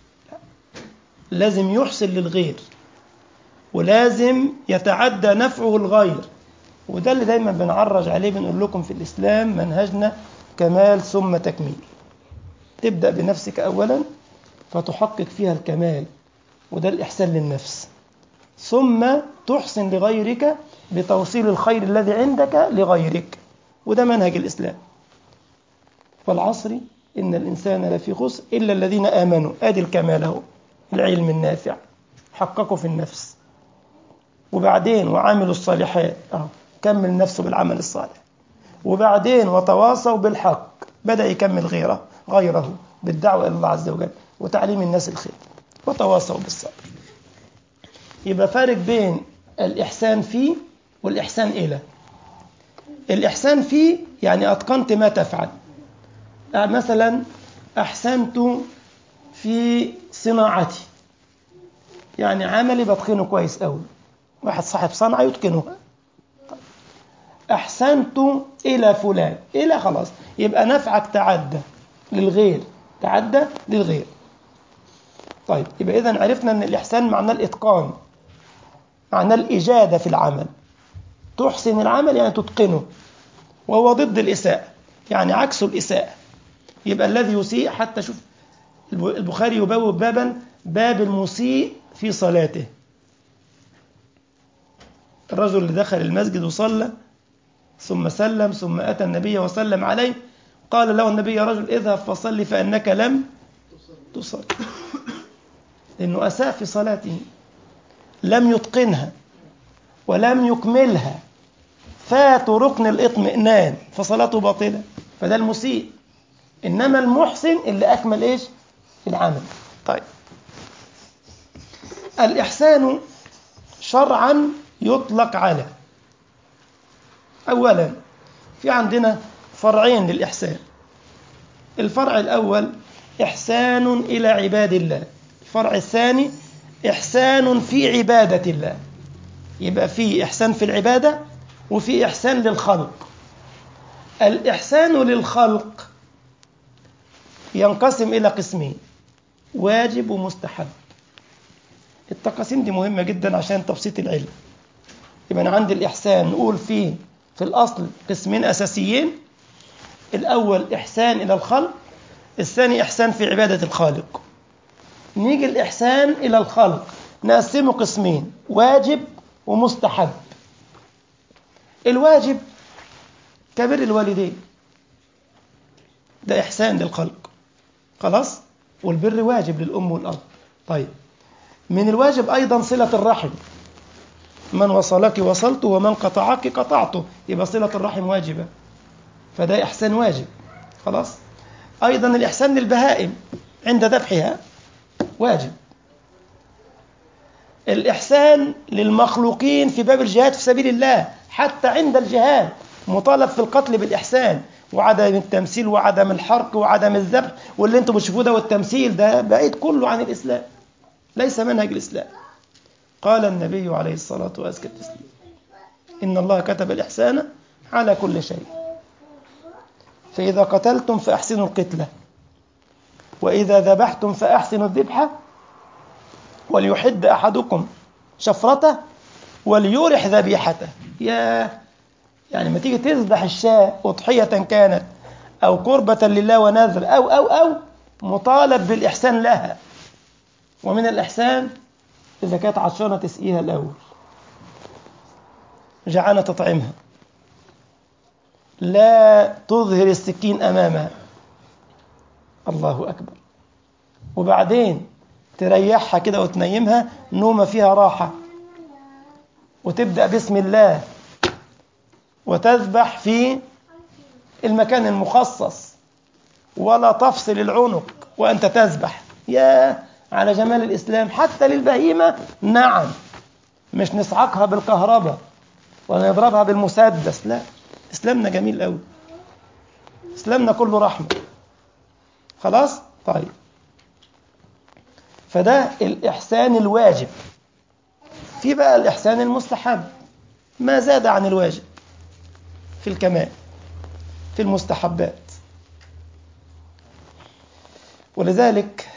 لازم يحسن للغير ولازم يتعدى نفعه الغير. وده اللي دايما بنعرج عليه، بنقول لكم في الإسلام منهجنا كمال ثم تكميل. تبدأ بنفسك أولا فتحقق فيها الكمال، وده الإحسان للنفس، ثم تحسن لغيرك بتوصيل الخير الذي عندك لغيرك، وده منهج الإسلام. والعصر إن الإنسان لفي خسر إلا الذين آمنوا. آدي الكمال اهو، العلم النافع حققه في النفس، وبعدين وعملوا الصالحات اهو كمل نفسه بالعمل الصالح، وبعدين وتواصوا بالحق بدأ يكمل غيره بالدعوة إلى الله عز وجل وتعليم الناس الخير، وتواصوا بالصبر. يبقى فارق بين الإحسان فيه والإحسان إلى. الإحسان فيه يعني أتقنت ما تفعل. مثلا أحسنت في صناعتي، يعني عملي بتقنه كويس قوي، واحد صاحب صنعة يتقنها. أحسنت إلى فلان، إلى خلاص يبقى نفعك تعدى للغير، تعدى للغير. طيب يبقى إذن عرفنا أن الإحسان معناه الإتقان، معناه الإجادة في العمل. تحسن العمل يعني تتقنه، وهو ضد الإساءة، يعني عكس الإساءة. يبقى الذي يسيء، حتى شوف البخاري يبوب بابا باب المسيء في صلاته. الرجل اللي دخل المسجد وصلى ثم سلم ثم أتى النبي وسلم عليه، قال له النبي يا رجل اذهب فصلي فإنك لم تصلي، لأنه أساء في صلاته، لم يتقنها ولم يكملها، فات ركن الاطمئنان فصلاته باطلة. فده المسيء. إنما المحسن اللي أكمل إيش في العمل. طيب الإحسان شرعا يطلق على، أولا في عندنا فرعين للإحسان. الفرع الأول إحسان إلى عباد الله، الفرع الثاني إحسان في عبادة الله. يبقى في إحسان في العبادة وفي إحسان للخلق. الإحسان للخلق ينقسم إلى قسمين، واجب ومستحب. التقاسيم دي مهمة جدا عشان تبسيط العلم. يبقى أنا عندي الإحسان نقول فيه في الأصل قسمين أساسيين، الأول إحسان إلى الخلق، الثاني إحسان في عبادة الخالق. نيجي الإحسان إلى الخلق نقسمه قسمين، واجب ومستحب. الواجب كبر الوالدين، ده إحسان للخلق خلاص، والبر واجب للأم والأب. طيب من الواجب أيضا صلة الرحم، من وصلك وصلته ومن قطعك قطعته، يبقى صلة الرحم واجبة، فده إحسان واجب خلاص. أيضا الإحسان للبهائم عند ذبحها واجب. الإحسان للمخلوقين في باب الجهاد في سبيل الله، حتى عند الجهاد مطالب في القتل بالإحسان، وعدم التمثيل وعدم الحرق وعدم الذبح، واللي انتم بتشوفوه ده والتمثيل ده بعيد كله عن الإسلام، ليس منهج الإسلام. قال النبي عليه الصلاة والسلام إن الله كتب الإحسان على كل شيء، فإذا قتلتم فأحسنوا القتلة، وإذا ذبحتم فأحسنوا الذبحة، وليحد أحدكم شفرته وليورح ذبيحته. يعني ما تيجي تذبح الشاة أضحية كانت أو قربة لله ونذر أو مطالب بالإحسان لها. ومن الإحسان إذا كانت عطشانة تسقيها الأول، جعانة تطعمها، لا تظهر السكين أمامها، الله أكبر. وبعدين تريحها كده وتنيمها نومة فيها راحة، وتبدأ بسم الله وتذبح في المكان المخصص، ولا تفصل العنق وأنت تذبح. يا على جمال الإسلام حتى للبهيمة. نعم، مش نصعقها بالكهرباء ولا نضربها بالمسدس، لا، إسلامنا جميل قوي، إسلامنا كله رحمة. خلاص؟ طيب، فده الإحسان الواجب. في بقى الإحسان المستحب، ما زاد عن الواجب في الكمال في المستحبات. ولذلك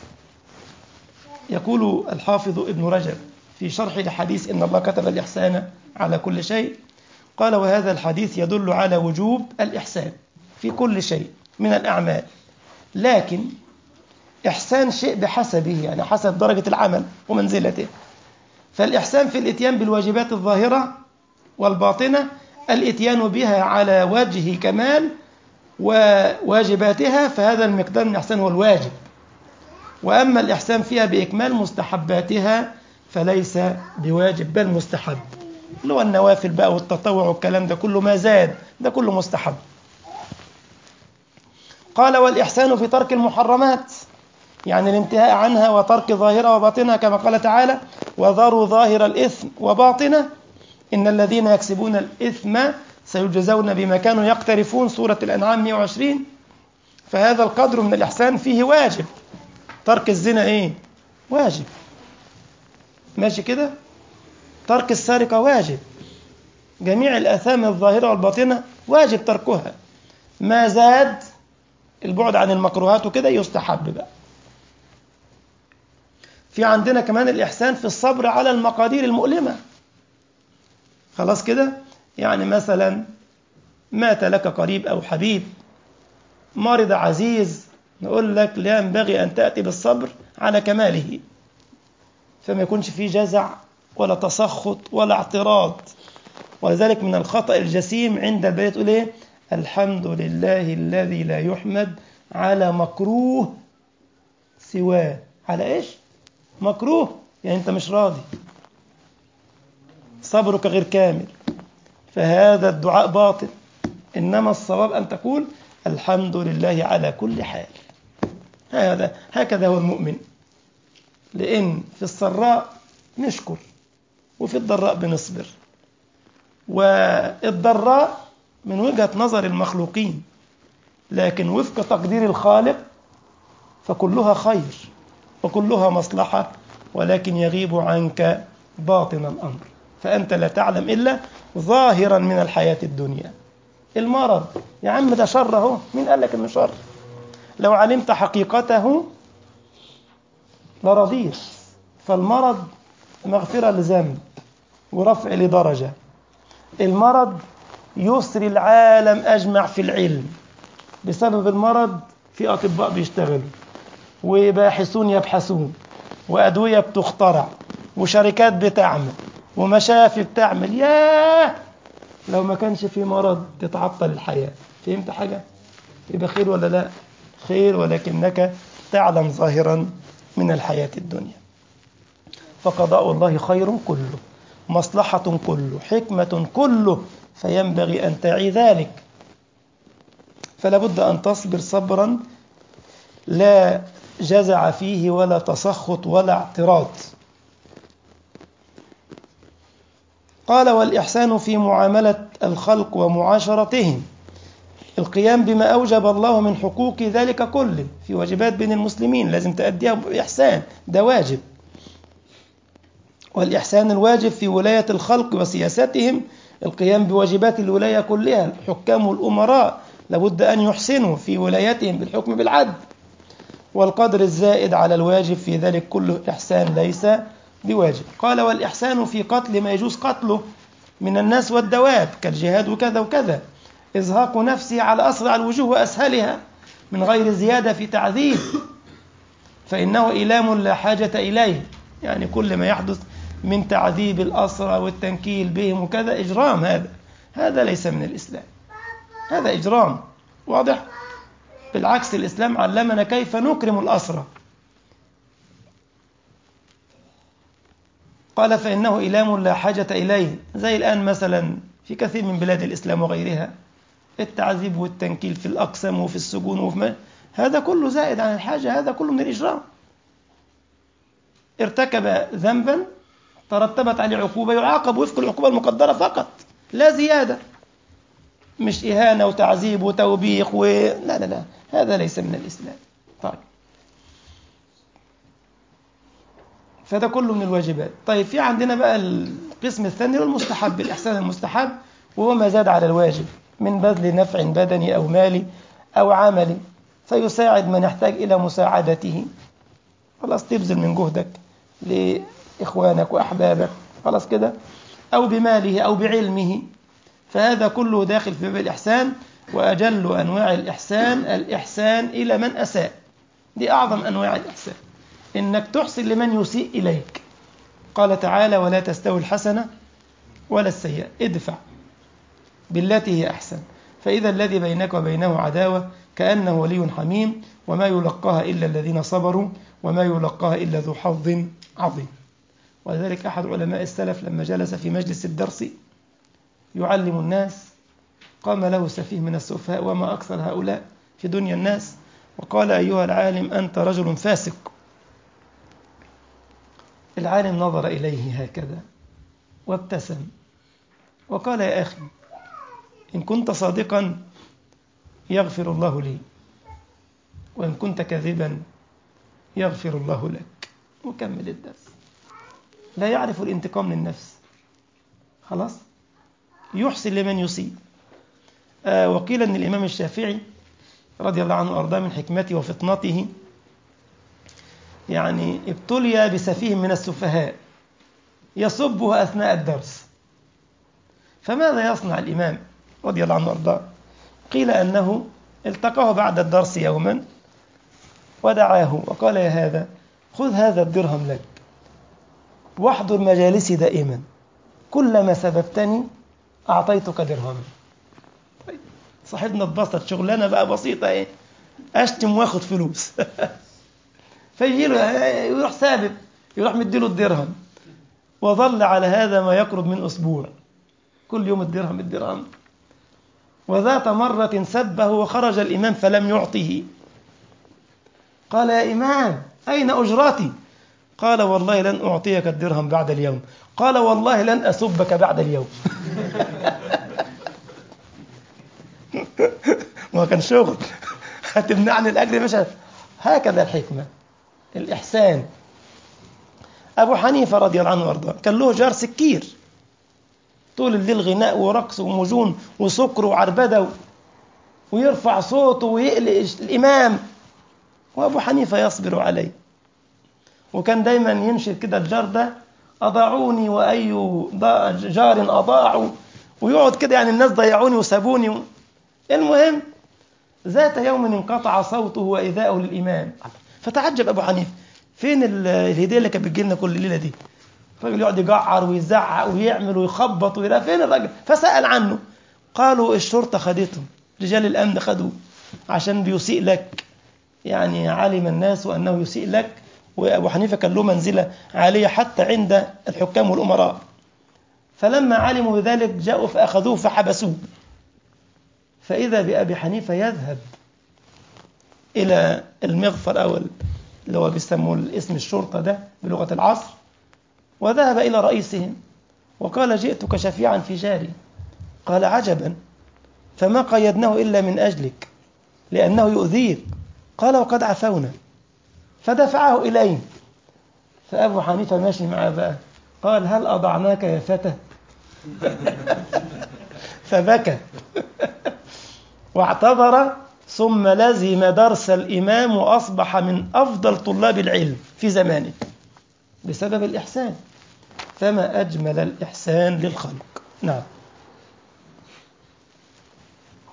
يقول الحافظ ابن رجب في شرح لحديث إن الله كتب الإحسان على كل شيء، قال: وهذا الحديث يدل على وجوب الإحسان في كل شيء من الأعمال، لكن إحسان شيء بحسبه، يعني حسب درجة العمل ومنزلته. فالإحسان في الإتيان بالواجبات الظاهرة والباطنة، الإتيان بها على وجه كمال وواجباتها، فهذا المقدار من الإحسان هو الواجب. وأما الإحسان فيها بإكمال مستحباتها فليس بواجب بل مستحب، اللي هو النوافل بقى والتطوع والكلام ده كله ما زاد، ده كله مستحب. قال: والإحسان في ترك المحرمات، يعني الانتهاء عنها وترك ظاهرها وباطنها، كما قال تعالى: وذروا ظاهر الإثم وباطنه إن الذين يكسبون الإثم سيجزون بما كانوا يقترفون، سورة الأنعام 120. فهذا القدر من الإحسان فيه واجب. ترك الزنا إيه؟ واجب، ماشي كده؟ ترك السرقة واجب. جميع الآثام الظاهرة والباطنة واجب تركها. ما زاد البعد عن المكروهات وكده يستحب بقى. في عندنا كمان الإحسان في الصبر على المقادير المؤلمة. خلاص كده؟ يعني مثلا مات لك قريب أو حبيب، مرض عزيز، نقول لك لا ينبغي أن تأتي بالصبر على كماله، فما يكونش فيه جزع ولا تسخط ولا اعتراض. ولذلك من الخطأ الجسيم عند البداية تقول إيه؟ الحمد لله الذي لا يحمد على مكروه سواه. على إيش؟ مكروه، يعني أنت مش راضي، صبرك غير كامل، فهذا الدعاء باطل. إنما الصواب أن تقول الحمد لله على كل حال. هكذا هو المؤمن، لأن في السراء نشكر وفي الضراء بنصبر. والضراء من وجهة نظر المخلوقين، لكن وفق تقدير الخالق فكلها خير وكلها مصلحة، ولكن يغيب عنك باطن الأمر، فأنت لا تعلم إلا ظاهرا من الحياة الدنيا. المرض يا عم ده شر اهو، مين قال لك انه شر؟ لو علمت حقيقته لرضيت. فالمرض مغفرة لذنب ورفع لدرجة. المرض يسري العالم أجمع في العلم. بسبب المرض في أطباء بيشتغلوا، وباحثون يبحثون، وأدوية بتخترع، وشركات بتعمل، ومشافي بتعمل. ياه، لو ما كانش في مرض تتعطل الحياة. فهمت حاجة؟ يبقى خير ولا لا؟ خير، ولكنك تعلم ظاهرا من الحياة الدنيا. فقضاء الله خير كله، مصلحة كله، حكمة كله، فينبغي أن تعي ذلك. فلا بد أن تصبر صبرا لا جزع فيه ولا تسخط ولا اعتراض. قال: والإحسان في معاملة الخلق ومعاشرتهم، القيام بما أوجب الله من حقوق ذلك كله. في واجبات بين المسلمين لازم تأديها بإحسان، ده واجب. والإحسان الواجب في ولاية الخلق وسياستهم، القيام بواجبات الولاية كلها. الحكام والأمراء لابد أن يحسنوا في ولايتهم بالحكم بالعدل. والقدر الزائد على الواجب في ذلك كله إحسان ليس بواجب. قال: والإحسان في قتل ما يجوز قتله من الناس والدواب كالجهاد وكذا وكذا. إزهاق نفسه على أسرع الوجوه وأسهلها من غير زيادة في تعذيب، فإنه إيلام لا حاجة إليه. يعني كل ما يحدث من تعذيب الأسرى والتنكيل بهم وكذا إجرام، هذا ليس من الإسلام، هذا إجرام واضح. بالعكس الإسلام علمنا كيف نكرم الأسرى. قال فإنه إيلام لا حاجة إليه، زي الآن مثلا في كثير من بلاد الإسلام وغيرها التعذيب والتنكيل في الأقسام وفي السجون هذا كله زائد عن الحاجة، هذا كله من الإجرام. ارتكب ذنبا ترتبت عليه عقوبة يعاقب وفق العقوبة المقدرة فقط لا زيادة، مش إهانة وتعذيب وتوبيخ لا لا لا، هذا ليس من الإسلام. طيب فده كله من الواجبات. طيب في عندنا بقى القسم الثاني والمستحب، الإحسان المستحب، وهو ما زاد على الواجب من بذل نفع بدني أو مالي أو عملي فيساعد من يحتاج إلى مساعدته، خلاص تبذل من جهدك لإخوانك وأحبابك، خلاص كده، أو بماله أو بعلمه، فهذا كله داخل في باب الإحسان. وأجل أنواع الإحسان إلى من أساء، دي أعظم أنواع الإحسان، إنك تحسن لمن يسيء إليك. قال تعالى ولا تستوي الحسنة ولا السيئة ادفع بالتي هي أحسن فإذا الذي بينك وبينه عداوة كأنه ولي حميم وما يلقاها إلا الذين صبروا وما يلقاها إلا ذو حظ عظيم. ولذلك أحد علماء السلف لما جلس في مجلس الدرس يعلم الناس قام له سفيه من السفهاء وما أكثر هؤلاء في دنيا الناس وقال أيها العالم أنت رجل فاسق. العالم نظر إليه هكذا وابتسم وقال يا أخي إن كنت صادقا يغفر الله لي وإن كنت كاذبا يغفر الله لك. وكمل الدرس. لا يعرف الانتقام للنفس، خلاص يحسن لمن يسيء. وقيل أن الإمام الشافعي رضي الله عنه وأرضاه من حكمته وفطنته يعني ابتلي بسفيه من السفهاء يسبه أثناء الدرس، فماذا يصنع الإمام رضي الله عنه وأرضاه؟ قيل أنه التقاه بعد الدرس يوما ودعاه وقال يا هذا خذ هذا الدرهم لك واحضر مجالسي دائما كلما سببتني أعطيتك درهما. طيب صاحبنا اتبسط، شغلانة بقى بسيطة ايه، أشتم واخد فلوس فيجي له يروح سابب يروح مديله الدرهم، وظل على هذا ما يقرب من أسبوع، كل يوم الدرهم. وذات مرة سبه وخرج الإمام فلم يعطه. قال يا إمام أين أجرتي؟ قال والله لن أعطيك الدرهم بعد اليوم. قال والله لن أسبك بعد اليوم. ما كان شغل هتمنعني الأجر مش هكذا الحكمة الإحسان. أبو حنيفة رضي الله عنه وارضاه كان له جار سكير طول الليل غناء ورقص ومجون وسكر وعربدة ويرفع صوته ويقلق الإمام، وأبو حنيفة يصبر عليه. وكان دايما ينشر كده الجار ده أضاعوني وأي جار أضاعوا، ويقعد كده يعني الناس ضيعوني وسابوني. المهم ذات يوم انقطع صوته وإيذاؤه للإمام، فتعجب أبو حنيفة فين الهدية اللي كانت بتجيلنا كل الليلة دي؟ الراجل يقعد يجعر ويزعق ويعمل ويخبط ويرى فين الراجل؟ فسأل عنه، قالوا الشرطة خدته، رجال الأمن خدوه عشان بيسيء لك، يعني علم الناس أنه يسيء لك. وأبو حنيفة كان له منزلة عالية حتى عند الحكام والأمراء، فلما علموا بذلك جاءوا فأخذوه فحبسوه. فإذا بأبي حنيفة يذهب إلى المغفر أو اللي هو بيسموه الاسم الشرطة ده بلغة العصر، وذهب إلى رئيسهم وقال جئتك شفيعا في جاري. قال عجبا فما قيدناه إلا من أجلك لأنه يؤذيك. قال وقد عفونا، فدفعه إليه. فأبو حنيفة ماشي معه بقى قال هل أضعناك يا فتى؟ فبكى واعتذر ثم لزم درس الإمام وأصبح من أفضل طلاب العلم في زمانه بسبب الإحسان. فما أجمل الإحسان للخلق. نعم.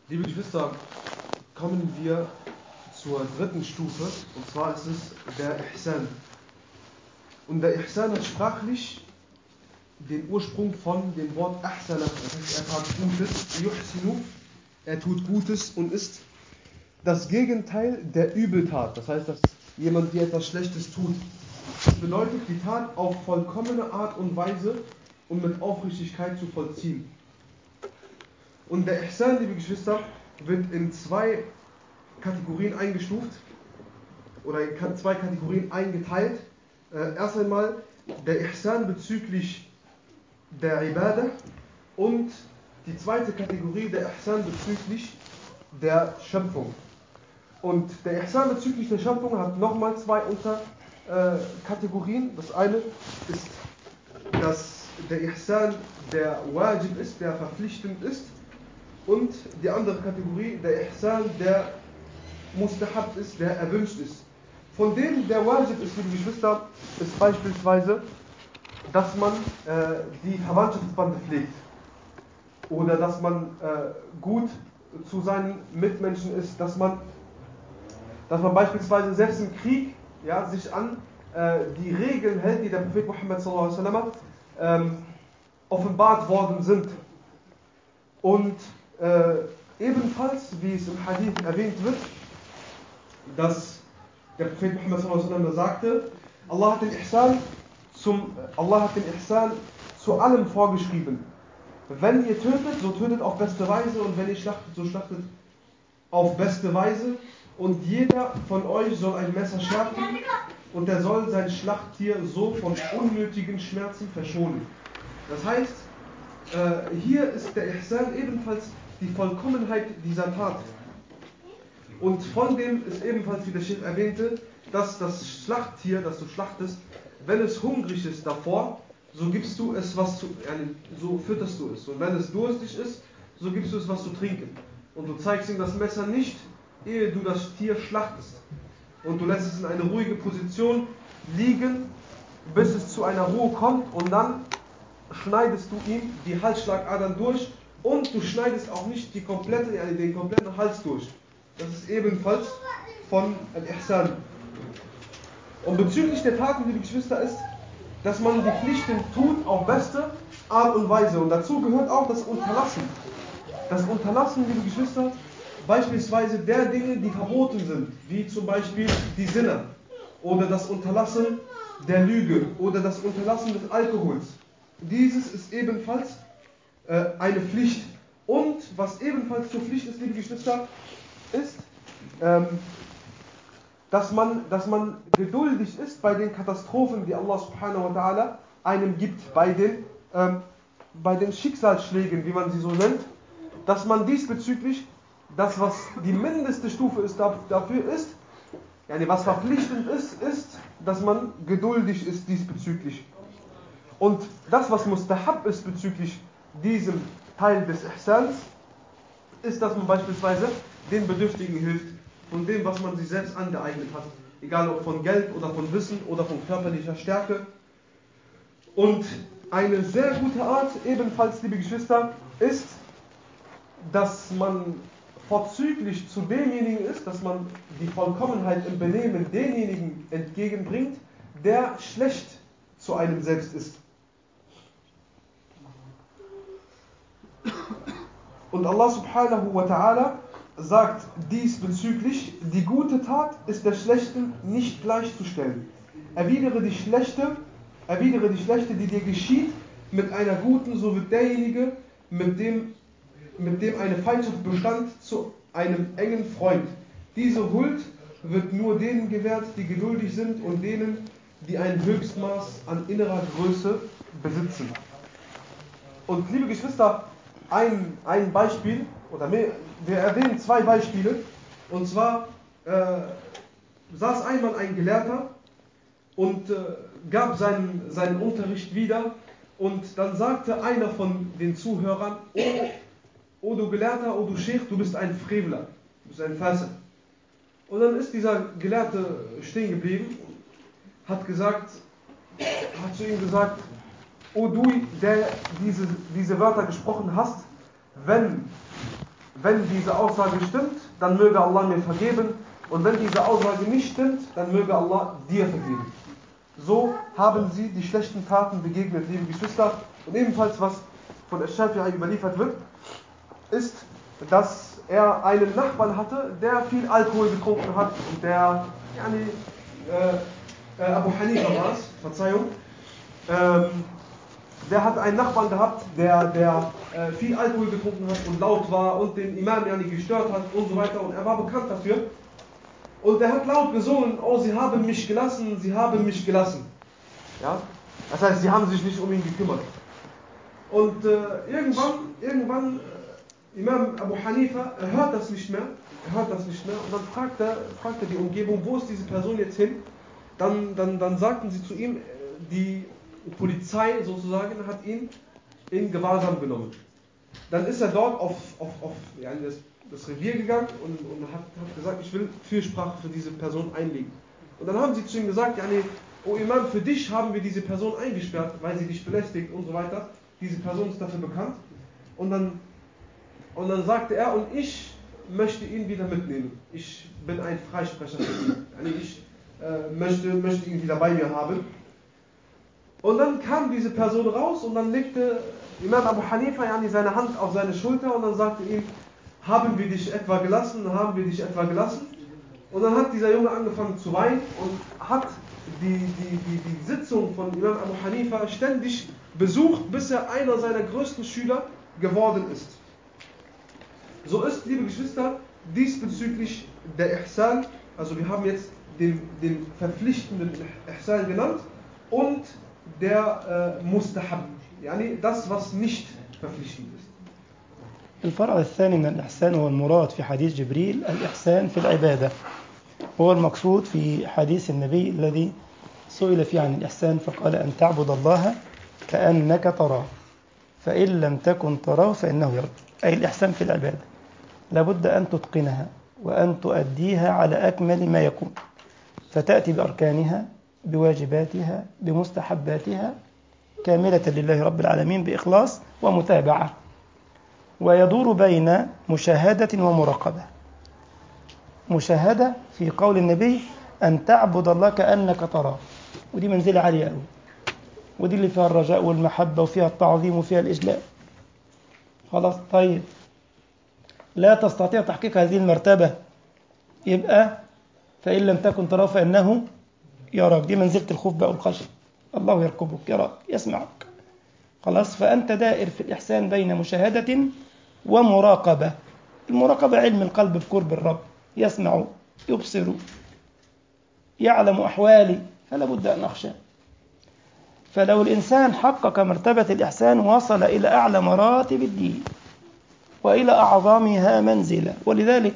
Liebe Geschwister, kommen wir zur dritten Stufe, und zwar ist es der Ihsan. Und der Ihsan hat sprachlich den Ursprung von dem Wort Ahsana, das heißt, er tat Gutes, Yuhsinu, er tut Gutes und ist das Gegenteil der Übeltat. Das heißt, dass jemand dir etwas Schlechtes tut. Das bedeutet, die Tat auf vollkommene Art und Weise und mit Aufrichtigkeit zu vollziehen. Und der Ihsan, liebe Geschwister, wird in zwei Kategorien eingestuft oder in zwei Kategorien eingeteilt. Erst einmal der Ihsan bezüglich der Ibadah und die zweite Kategorie der Ihsan bezüglich der Schöpfung. Und der Ihsan bezüglich der Schöpfung hat nochmal zwei Unterkategorien. Das eine ist, dass der Ihsan der Wajib ist, der verpflichtend ist. Und die andere Kategorie, der Ihsan, der Mustahab ist, der erwünscht ist. Von dem der Wajib ist, liebe Geschwister, ist beispielsweise, dass man die Verwandtschaftsbande pflegt. Oder dass man gut zu seinen Mitmenschen ist, dass man beispielsweise selbst im Krieg sich an die Regeln hält, die der Prophet Muhammad sallallahu alaihi wasallam offenbart worden sind. Und ebenfalls, wie es im Hadith erwähnt wird, dass der Prophet Muhammad sallallahu alaihi wasallam sagte, Allah hat den Ihsan zu allem vorgeschrieben. Wenn ihr tötet, so tötet auf beste Weise, und wenn ihr schlachtet, so schlachtet auf beste Weise. Und jeder von euch soll ein Messer schärfen, und er soll sein Schlachttier so von unnötigen Schmerzen verschonen. Das heißt, hier ist der Ihsan ebenfalls die Vollkommenheit dieser Tat. Und von dem ist ebenfalls, wie der Sheikh erwähnte, dass das Schlachttier, das du schlachtest, wenn es hungrig ist davor, so gibst du es was zu, so fütterst du es. Und wenn es durstig ist, so gibst du es was zu trinken. Und du zeigst ihm das Messer nicht, ehe du das Tier schlachtest. Und du lässt es in eine ruhige Position liegen, bis es zu einer Ruhe kommt, und dann schneidest du ihm die Halsschlagadern durch, und du schneidest auch nicht den kompletten Hals durch. Das ist ebenfalls von Al-Ihsan. Und bezüglich der Taten, liebe Geschwister, ist, dass man die Pflichten tut auf beste Art und Weise. Und dazu gehört auch das Unterlassen. Das Unterlassen, liebe Geschwister, beispielsweise der Dinge, die verboten sind, wie zum Beispiel die Sinne, oder das Unterlassen der Lüge, oder das Unterlassen des Alkohols. Dieses ist ebenfalls eine Pflicht. Und was ebenfalls zur Pflicht ist, liebe Geschwister, ist, dass man geduldig ist bei den Katastrophen, die Allah subhanahu wa ta'ala einem gibt, bei den Schicksalsschlägen, wie man sie so nennt, dass man diesbezüglich, das was die mindeste Stufe ist, dafür ist, was verpflichtend ist, dass man geduldig ist diesbezüglich. Und das, was Mustahab ist bezüglich diesem Teil des Ihsans, ist, dass man beispielsweise den Bedürftigen hilft, von dem, was man sich selbst angeeignet hat. Egal ob von Geld oder von Wissen oder von körperlicher Stärke. Und eine sehr gute Art, ebenfalls, liebe Geschwister, ist, dass man vorzüglich zu demjenigen ist, dass man die Vollkommenheit im Benehmen denjenigen entgegenbringt, der schlecht zu einem selbst ist. Und Allah subhanahu wa ta'ala sagt diesbezüglich, die gute Tat ist der Schlechten nicht gleichzustellen. Erwidere die Schlechte, die dir geschieht, mit einer guten, so wird derjenige, mit dem eine Feindschaft bestand, zu einem engen Freund. Diese Huld wird nur denen gewährt, die geduldig sind, und denen, die ein Höchstmaß an innerer Größe besitzen. Und liebe Geschwister, ein Beispiel, oder wir erwähnen zwei Beispiele, und zwar saß einmal ein Gelehrter und gab seinen Unterricht wieder, und dann sagte einer von den Zuhörern, oh du Gelehrter, oh du Sheikh, du bist ein Frevler, du bist ein Fasik. Und dann ist dieser Gelehrte stehen geblieben, hat zu ihm gesagt, oh du, der diese Wörter gesprochen hast, wenn wenn diese Aussage stimmt, dann möge Allah mir vergeben, und wenn diese Aussage nicht stimmt, dann möge Allah dir vergeben. So haben sie die schlechten Taten begegnet, liebe Geschwister. Und ebenfalls, was von Ash-Shafi'i überliefert wird, ist, dass er einen Nachbarn hatte, der viel Alkohol getrunken hat und der, Abu Hanifa war es, Verzeihung, der hat einen Nachbarn gehabt, der viel Alkohol getrunken hat und laut war und den Imam gestört hat und so weiter, und er war bekannt dafür. Und er hat laut gesungen: oh, sie haben mich gelassen, sie haben mich gelassen. Ja? Das heißt, sie haben sich nicht um ihn gekümmert. Und irgendwann Imam Abu Hanifa, er hört das nicht mehr, und dann fragt er die Umgebung: wo ist diese Person jetzt hin? Dann sagten sie zu ihm, die Polizei sozusagen hat ihn in Gewahrsam genommen. Dann ist er dort auf das Revier gegangen und hat gesagt: ich will Fürsprache für diese Person einlegen. Und dann haben sie zu ihm gesagt: oh Imam, für dich haben wir diese Person eingesperrt, weil sie dich belästigt und so weiter. Diese Person ist dafür bekannt. Und dann sagte er: und ich möchte ihn wieder mitnehmen. Ich bin ein Freisprecher für ihn. Ich möchte ihn wieder bei mir haben. Und dann kam diese Person raus und dann legte Imam Abu Hanifa seine Hand auf seine Schulter und dann sagte ihm: haben wir dich etwa gelassen? Und dann hat dieser Junge angefangen zu weinen und hat die Sitzung von Imam Abu Hanifa ständig besucht, bis er einer seiner größten Schüler geworden ist. So ist, liebe Geschwister, diesbezüglich der Ihsan, also wir haben jetzt den verpflichtenden Ihsan genannt und der Mustahab, das, was nicht verpflichtend ist.
الفرع الثاني من الإحسان هو المراد في حديث جبريل الإحسان في العبادة، هو المقصود في حديث النبي الذي سئل فيه عن الإحسان فقال: أن تعبد الله كأنك تراه فإن لم تكن تراه فإنه يراك. أي الإحسان في العبادة لابد أن تتقنها وأن تؤديها على أكمل ما يكون، فتأتي بأركانها بواجباتها بمستحباتها كاملة لله رب العالمين بإخلاص ومتابعة، ويدور بين مشاهدة ومراقبة. مشاهدة في قول النبي: أن تعبد الله كأنك تراه، ودي منزلة عالية قوي، ودي اللي فيها الرجاء والمحبة وفيها التعظيم وفيها الإجلال. خلاص، طيب لا تستطيع تحقيق هذه المرتبة، يبقى فإن لم تكن تراه فإنه يراك. دي منزلة الخوف بقى والخشية، الله يرقبك يراك يسمعك. خلاص، فأنت دائر في الإحسان بين مشاهدة ومراقبة. المراقبة علم القلب بقرب الرب، يسمع يبصر يعلم أحوالي، فلا بد أن أخشى. فلو الإنسان حقق مرتبة الإحسان وصل إلى أعلى مراتب الدين وإلى أعظمها منزلة. ولذلك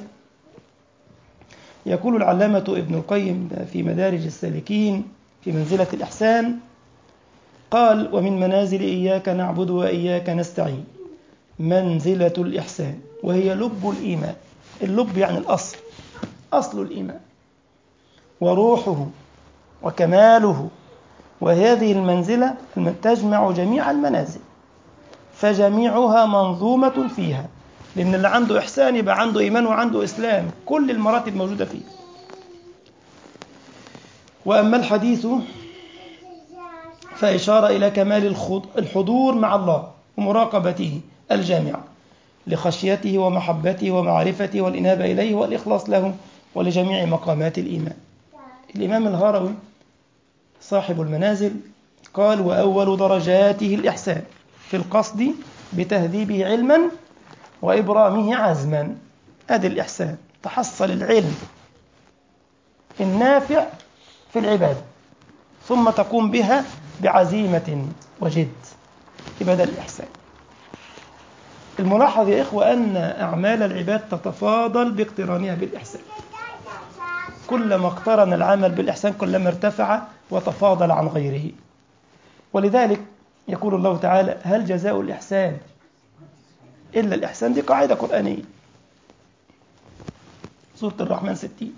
يقول العلامة ابن القيم في مدارج السالكين في منزلة الإحسان، قال: ومن منازل إياك نعبد وإياك نستعين منزلة الإحسان، وهي لب الإيمان. اللب يعني الأصل، أصل الإيمان وروحه وكماله. وهذه المنزلة تجمع جميع المنازل، فجميعها منظومة فيها، لأن اللي عنده إحسان يبقى عنده إيمان وعنده إسلام، كل المراتب موجودة فيه. وأما الحديث فإشارة إلى كمال الحضور مع الله ومراقبته الجامعة لخشيته ومحبته ومعرفته والإنابة إليه والإخلاص له ولجميع مقامات الإيمان. الإمام الهروي صاحب المنازل قال: وأول درجاته الإحسان في القصد بتهذيبه علما وإبرامه عزما. هذا الإحسان، تحصل العلم النافع في العبادة ثم تقوم بها بعزيمة وجد، يبقى الإحسان. الملاحظ يا إخوة أن أعمال العباد تتفاضل باقترانها بالإحسان، كلما اقترن العمل بالإحسان كلما ارتفع وتفاضل عن غيره. ولذلك يقول الله تعالى: هل جزاء الإحسان إلا الإحسان. دي قاعدة قرآنية، سورة الرحمن 60.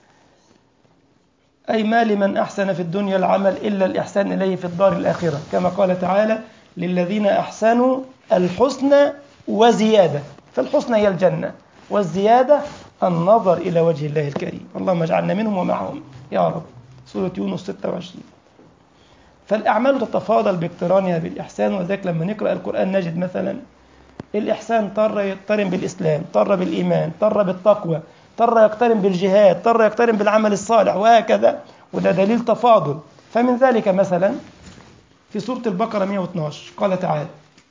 أي ما لمن أحسن في الدنيا العمل إلا الإحسان إليه في الدار الآخرة، كما قال تعالى: للذين أحسنوا الحسنى وزيادة. فالحسنى هي الجنة، والزيادة النظر إلى وجه الله الكريم. اللهم اجعلنا منهم ومعهم يا رب. سورة يونس 26. فالأعمال تتفاضل باقترانها بالإحسان، وذلك لما نقرأ القرآن نجد مثلا الإحسان طر يقترن بالإسلام، طر بالإيمان، طر بالتقوى، طر يقترن بالجهاد، طر يقترن بالعمل الصالح، وهكذا، وده دليل تفاضل. فمن ذلك مثلا في سورة البقرة 112 قال تعالى: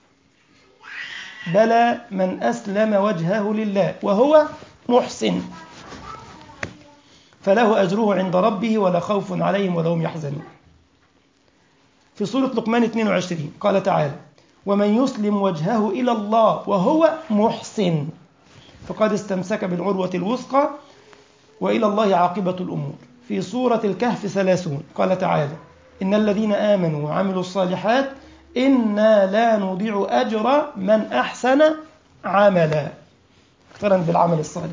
بلى من أسلم وجهه لله وهو محسن فله أجره عند ربه ولا خوف عليهم ولا هم يحزنون. في سورة لقمان 22 قال تعالى: ومن يسلم وجهه إلى الله وهو محسن فقد استمسك بالعروة الوثقى وإلى الله عاقبة الأمور. في سورة الكهف 30 قال تعالى: إن الذين آمنوا وعملوا الصالحات إنا لا نضيع أجر من أحسن عملا، اقترن بالعمل الصالح.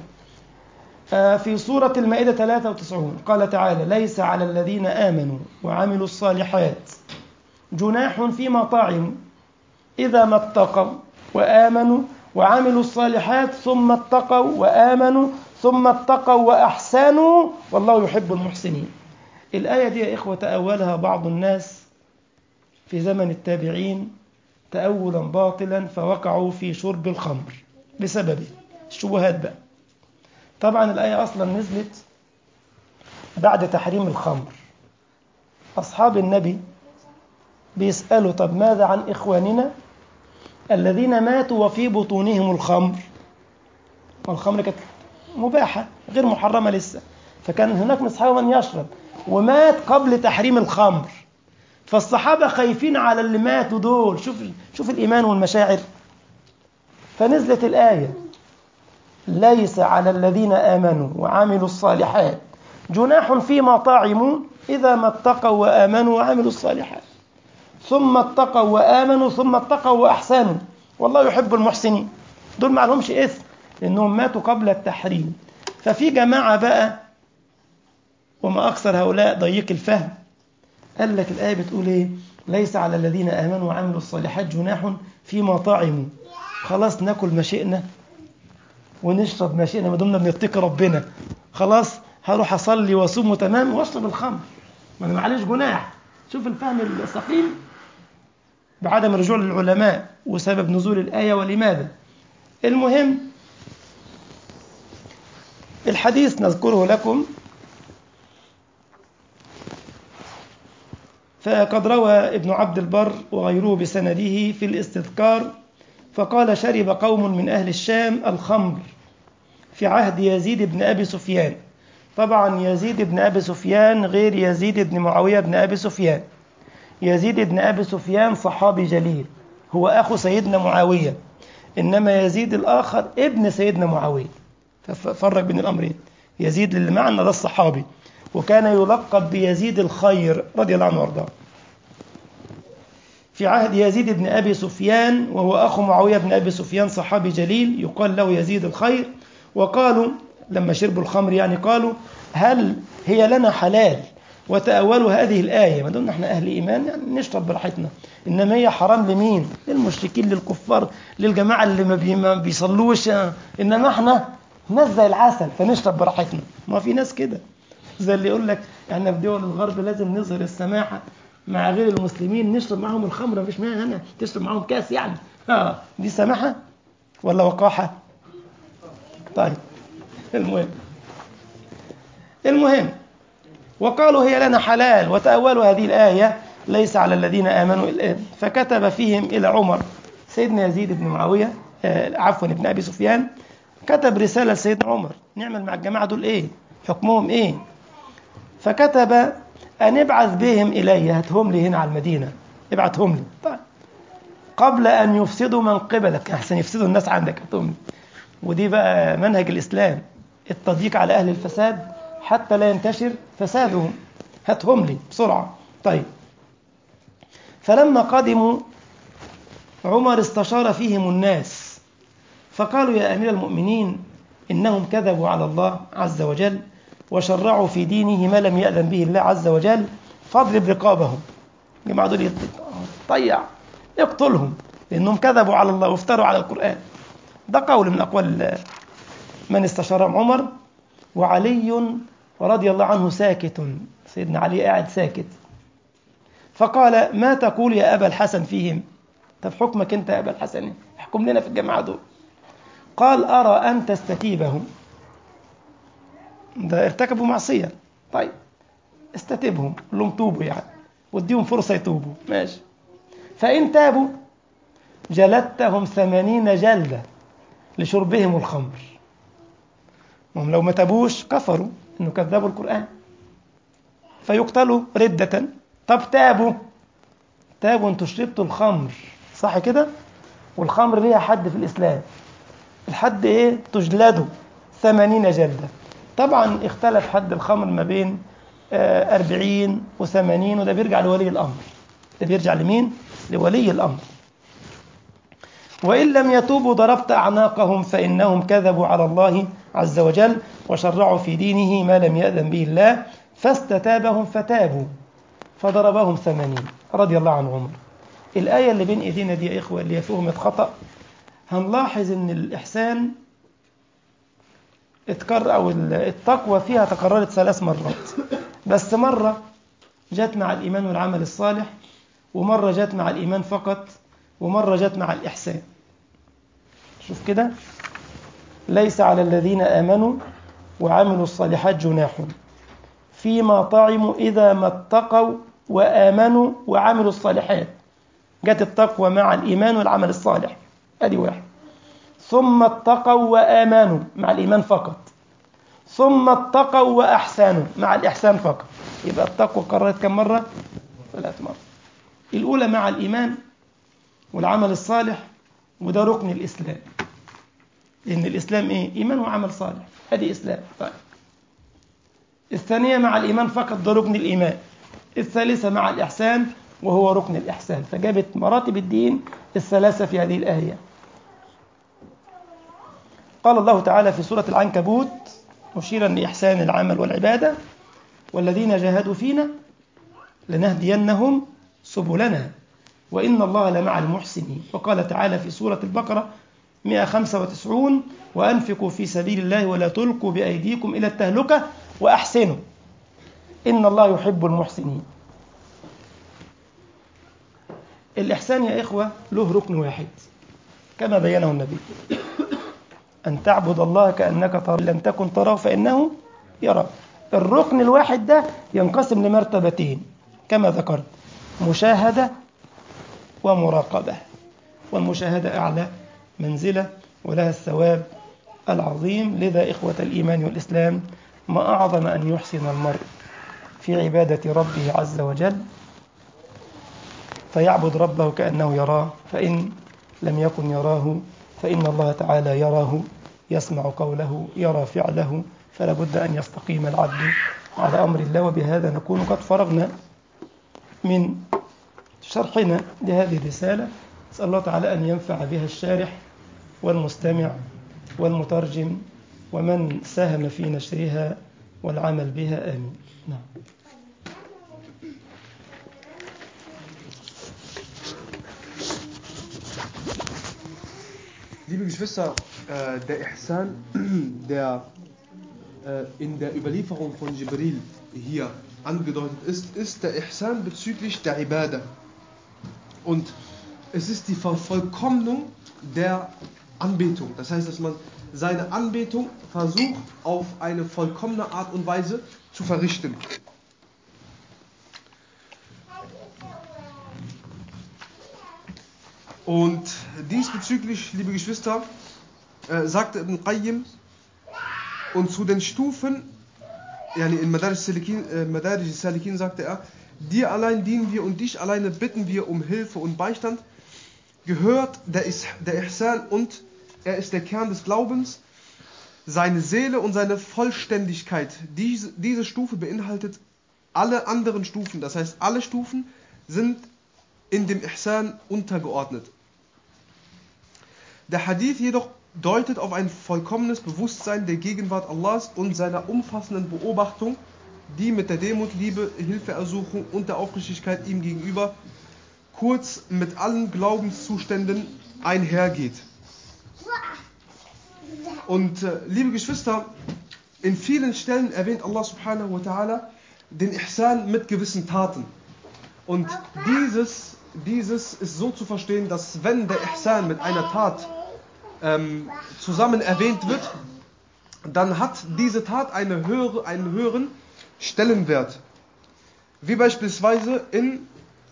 في سورة المائدة 93 قال تعالى: ليس على الذين آمنوا وعملوا الصالحات جناح فيما طعموا إذا ما اتقوا وآمنوا وعملوا الصالحات ثم اتقوا وآمنوا ثم اتقوا وأحسنوا والله يحب المحسنين. الآية دي يا إخوة تأولها بعض الناس في زمن التابعين تأولا باطلا، فوقعوا في شرب الخمر بسببه الشبهات بقى. طبعا الآية أصلا نزلت بعد تحريم الخمر. أصحاب النبي بيسألوا: طب ماذا عن إخواننا الذين ماتوا وفي بطونهم الخمر؟ والخمر كانت مباحة غير محرمة لسه، فكان هناك من الصحابة من يشرب ومات قبل تحريم الخمر، فالصحابة خايفين على اللي ماتوا دول. شوف الإيمان والمشاعر. فنزلت الآية: ليس على الذين آمنوا وعملوا الصالحات جناح فيما طعموا إذا ما اتقوا وآمنوا وعملوا الصالحات ثم اتقوا وآمنوا ثم اتقوا وأحسنوا والله يحب المحسنين. دول ما لهمش إثم لأنهم ماتوا قبل التحريم. ففي جماعة بقى، وما أكثر هؤلاء ضيق الفهم، قال لك الآية بتقول إيه؟ ليس على الذين آمنوا وعملوا الصالحات جناح فيما طعموا. خلاص ناكل ما شئنا ونشرب ما شئنا ما دمنا بنتقي ربنا، خلاص هروح أصلي وأصوم تمام وأشرب الخمر، ما أنا معلش جناح. شوف الفهم السقيم بعدم الرجوع للعلماء وسبب نزول الآية ولماذا. المهم الحديث نذكره لكم. فقد روى ابن عبد البر وغيره بسنده في الاستذكار فقال: شرب قوم من أهل الشام الخمر في عهد يزيد بن أبي سفيان. طبعا يزيد بن أبي سفيان غير يزيد بن معاوية بن أبي سفيان. يزيد بن أبي سفيان صحابي جليل، هو أخو سيدنا معاوية، إنما يزيد الآخر ابن سيدنا معاوية، ففرق بين الأمرين. يزيد اللي معنا ده الصحابي، وكان يلقب بيزيد الخير رضي الله عنه وارضاه. في عهد يزيد بن أبي سفيان وهو أخو معاوية بن أبي سفيان صحابي جليل يقال له يزيد الخير. وقالوا لما شربوا الخمر يعني قالوا: هل هي لنا حلال؟ وتأولوا هذه الآية: ما دمنا احنا أهل إيمان يعني نشرب براحتنا، إنما هي حرام لمين؟ للمشركين، للكفار، للجماعة اللي ما بيصلوش، إنما احنا ناس زي العسل فنشرب براحتنا. ما في ناس كده زي اللي يقول لك احنا في دول الغرب لازم نظهر السماحة مع غير المسلمين، نشرب معهم الخمر، مفيش مانع هنا تشرب معهم كاس يعني، دي سماحة ولا وقاحة؟ طيب المهم وقالوا هي لنا حلال، وتأولوا هذه الآية: ليس على الذين آمنوا الآن. فكتب فيهم إلى عمر سيدنا يزيد بن معاوية بن أبي سفيان، كتب رسالة لسيدنا عمر: نعمل مع الجماعة دول إيه؟ حكمهم إيه؟ فكتب أن ابعث بهم إلي، هاتهم لي هنا على المدينة، ابعثهم لي طيب. قبل أن يفسدوا من قبلك، أحسن يفسدوا الناس عندك، هاتهم لي. ودي بقى منهج الإسلام، التضييق على أهل الفساد حتى لا ينتشر فسادهم، هاتهم لي بسرعة. طيب فلما قدموا عمر استشار فيهم الناس فقالوا: يا أمير المؤمنين، إنهم كذبوا على الله عز وجل وشرعوا في دينه ما لم يأذن به الله عز وجل، فاضرب رقابهم. جماعة دول طيع، اقتلهم، لأنهم كذبوا على الله وافتروا على القرآن. ده قول من أقوال من استشارهم عمر. وعلي رضي الله عنه ساكت، سيدنا علي قاعد ساكت، فقال: ما تقول يا أبا الحسن فيهم؟ طب حكمك أنت يا أبا الحسن، احكم لنا في الجماعة دول. قال: أرى أن تستتيبهم، ده ارتكبوا معصية، طيب استتبهم، قل لهم توبوا يعني، واديهم فرصة يتوبوا، ماشي. فإن تابوا جلدتهم 80 جلدة لشربهم الخمر. هم لو ما تابوش كفروا إنه كذبوا القرآن فيقتلوا ردة. طب تابوا انتوا شربتوا الخمر، صح كده؟ والخمر ليها حد في الإسلام، الحد إيه؟ تجلدوا 80 جلدة. طبعا اختلف حد الخمر ما بين 40 و80، وده بيرجع لولي الأمر. ده بيرجع لمين؟ لولي الأمر. وإن لم يتوبوا ضربت أعناقهم، فإنهم كذبوا على الله عز وجل وشرعوا في دينه ما لم يأذن به الله، فاستتابهم فتابوا فضربهم 80 رضي الله عن عمر. الآية اللي بين إيدينا دي يا إخوة اللي هي فهمت خطأ، هنلاحظ إن الإحسان أو التقوى فيها تكررت 3 مرات، بس مرة جت مع الإيمان والعمل الصالح، ومرة جت مع الإيمان فقط، ومرة جت مع الإحسان. شوف كده: ليس على الذين آمنوا وعملوا الصالحات جناح فيما طعموا إذا ما اتقوا وآمنوا وعملوا الصالحات. جت التقوى مع الإيمان والعمل الصالح، أدي واحد. ثم اتقوا وآمنوا مع الإيمان فقط، ثم اتقوا وأحسنوا مع الإحسان فقط. يبقى التقوى قررت كم مرة؟ 3 مرات. الأولى مع الإيمان والعمل الصالح، وده ركن الإسلام، لأن الإسلام إيه؟ إيمان وعمل صالح، هذه إسلام. طيب. الثانية مع الإيمان فقط، ده ركن الإيمان. الثالثة مع الإحسان، وهو ركن الإحسان. فجابت مراتب الدين 3 في هذه الآية. قال الله تعالى في سورة العنكبوت مشيرا لإحسان العمل والعبادة: والذين جاهدوا فينا لنهدينهم سبلنا وإن الله لمع المحسنين. وقال تعالى في سورة البقرة 195: وأنفقوا في سبيل الله ولا تلقوا بأيديكم إلى التهلكة وأحسنوا إن الله يحب المحسنين. الإحسان يا إخوة له ركن واحد كما بينه النبي: أن تعبد الله كأنك تراه، لم تكن تراه فإنه يراك. الركن الواحد ده ينقسم لمرتبتين كما ذكرت: مشاهدة ومراقبة. والمشاهدة أعلى منزلة ولها الثواب العظيم. لذا إخوة الإيمان والإسلام، ما أعظم أن يحسن المرء في عبادة ربه عز وجل فيعبد ربه كأنه يراه، فإن لم يكن يراه فإن الله تعالى يراه، يسمع قوله، يرى فعله. فلا بد أن يستقيم العبد على أمر الله. وبهذا نكون قد فرغنا من شرحنا لهذه الرسالة. أسأل الله تعالى أن ينفع بها الشارح والمستمع والمترجم ومن ساهم في نشرها والعمل بها، آمين. نعم.
Liebe Geschwister, der Ihsan, der in der Überlieferung von Jibril hier angedeutet ist der Ihsan bezüglich der Ibadah. Und es ist die Vervollkommnung der Anbetung. Das heißt, dass man seine Anbetung versucht, auf eine vollkommene Art und Weise zu verrichten. Und diesbezüglich, liebe Geschwister, sagte Ibn Qayyim, und zu den Stufen, in Madarij Salikin sagte er: Dir allein dienen wir und dich alleine bitten wir um Hilfe und Beistand, gehört der Ihsan und er ist der Kern des Glaubens, seine Seele und seine Vollständigkeit. Diese Stufe beinhaltet alle anderen Stufen, das heißt, alle Stufen sind in dem Ihsan untergeordnet. Der Hadith jedoch deutet auf ein vollkommenes Bewusstsein der Gegenwart Allahs und seiner umfassenden Beobachtung, die mit der Demut, Liebe, Hilfeersuchung und der Aufrichtigkeit ihm gegenüber, kurz mit allen Glaubenszuständen einhergeht. Und liebe Geschwister, in vielen Stellen erwähnt Allah subhanahu wa ta'ala den Ihsan mit gewissen Taten. Und dieses ist so zu verstehen, dass wenn der Ihsan mit einer Tat zusammen erwähnt wird, dann hat diese Tat einen höheren Stellenwert. Wie beispielsweise in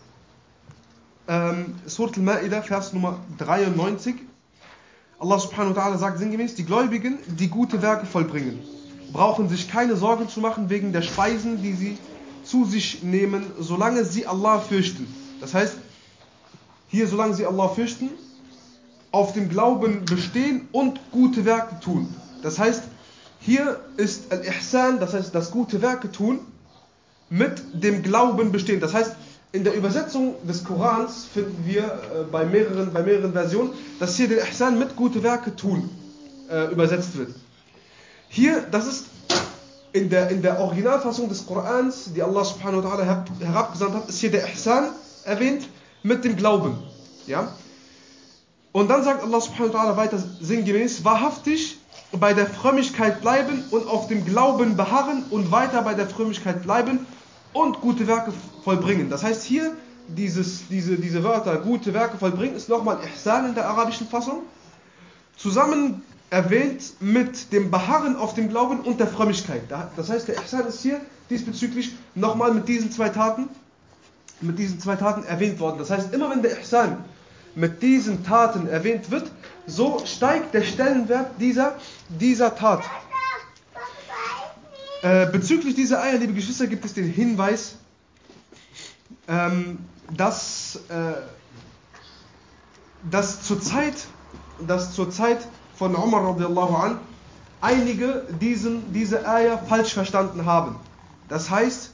Surat al-Ma'idah, Vers Nummer 93. Allah subhanahu wa ta'ala sagt sinngemäß, die Gläubigen, die gute Werke vollbringen, brauchen sich keine Sorgen zu machen wegen der Speisen, die sie zu sich nehmen, solange sie Allah fürchten. Das heißt, hier solange sie Allah fürchten, auf dem Glauben bestehen und gute Werke tun. Das heißt, hier ist Al-Ihsan, das heißt das gute Werke tun, mit dem Glauben bestehen. Das heißt, in der Übersetzung des Korans finden wir bei mehreren Versionen, dass hier der Ihsan mit gute Werke tun übersetzt wird. Hier, das ist in der Originalfassung des Korans, die Allah subhanahu wa ta'ala herabgesandt hat, ist hier der Ihsan erwähnt mit dem Glauben. Ja? Und dann sagt Allah subhanahu wa ta'ala weiter sinngemäß, wahrhaftig bei der Frömmigkeit bleiben und auf dem Glauben beharren und weiter bei der Frömmigkeit bleiben und gute Werke vollbringen. Das heißt hier, diese Wörter, gute Werke vollbringen, ist nochmal Ihsan in der arabischen Fassung, zusammen erwähnt mit dem Beharren auf dem Glauben und der Frömmigkeit. Das heißt, der Ihsan ist hier diesbezüglich nochmal mit diesen zwei Taten erwähnt worden. Das heißt, immer wenn der Ihsan mit diesen Taten erwähnt wird, so steigt der Stellenwert dieser Tat. Bezüglich dieser Eier, liebe Geschwister, gibt es den Hinweis, dass zur Zeit von Umar radiallahu an einige diese Eier falsch verstanden haben. Das heißt,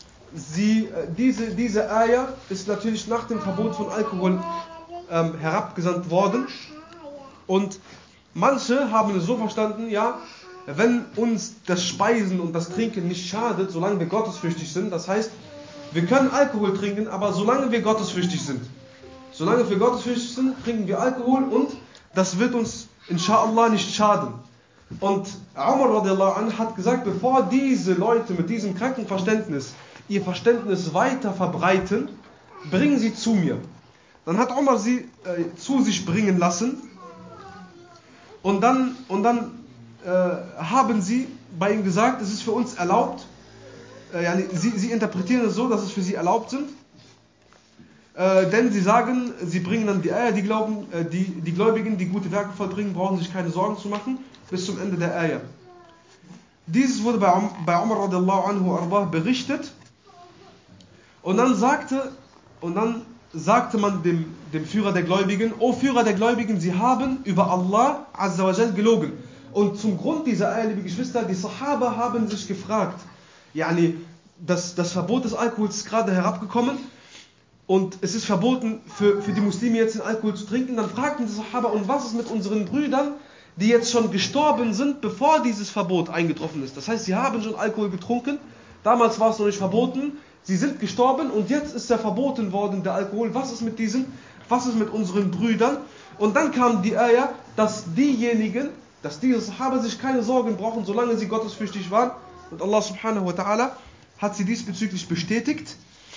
diese Eier ist natürlich nach dem Verbot von Alkohol herabgesandt worden, und manche haben es so verstanden, ja, wenn uns das Speisen und das Trinken nicht schadet, solange wir gottesfürchtig sind, das heißt, wir können Alkohol trinken, aber solange wir gottesfürchtig sind, trinken wir Alkohol und das wird uns inshallah nicht schaden. Und Umar radiallahu anh hat gesagt, bevor diese Leute mit diesem kranken Verständnis ihr Verständnis weiter verbreiten, bringen sie zu mir. Dann hat Umar sie zu sich bringen lassen, und dann haben sie bei ihm gesagt, es ist für uns erlaubt, sie interpretieren es so, dass es für sie erlaubt sind, denn sie sagen, sie bringen dann die Eier, die Gläubigen, die gute Werke vollbringen, brauchen sich keine Sorgen zu machen, bis zum Ende der Eier. Dieses wurde bei Umar radiallahu anhu ardah berichtet, und dann sagte man dem Führer der Gläubigen, O Führer der Gläubigen, sie haben über Allah azza wa jal gelogen. Und zum Grund dieser Eier, liebe Geschwister, die Sahaba haben sich gefragt, das Verbot des Alkohols ist gerade herabgekommen und es ist verboten für die Muslime jetzt den Alkohol zu trinken. Dann fragten die Sahaba, und was ist mit unseren Brüdern, die jetzt schon gestorben sind, bevor dieses Verbot eingetroffen ist? Das heißt, sie haben schon Alkohol getrunken, damals war es noch nicht verboten, sie sind gestorben und jetzt ist er verboten worden, der Alkohol. Was ist mit unseren Brüdern? Und dann kam die Eier, dass diese Sahaba sich keine Sorgen brauchen, solange sie gottesfürchtig waren. Und Allah subhanahu wa ta'ala hat sie diesbezüglich bestätigt.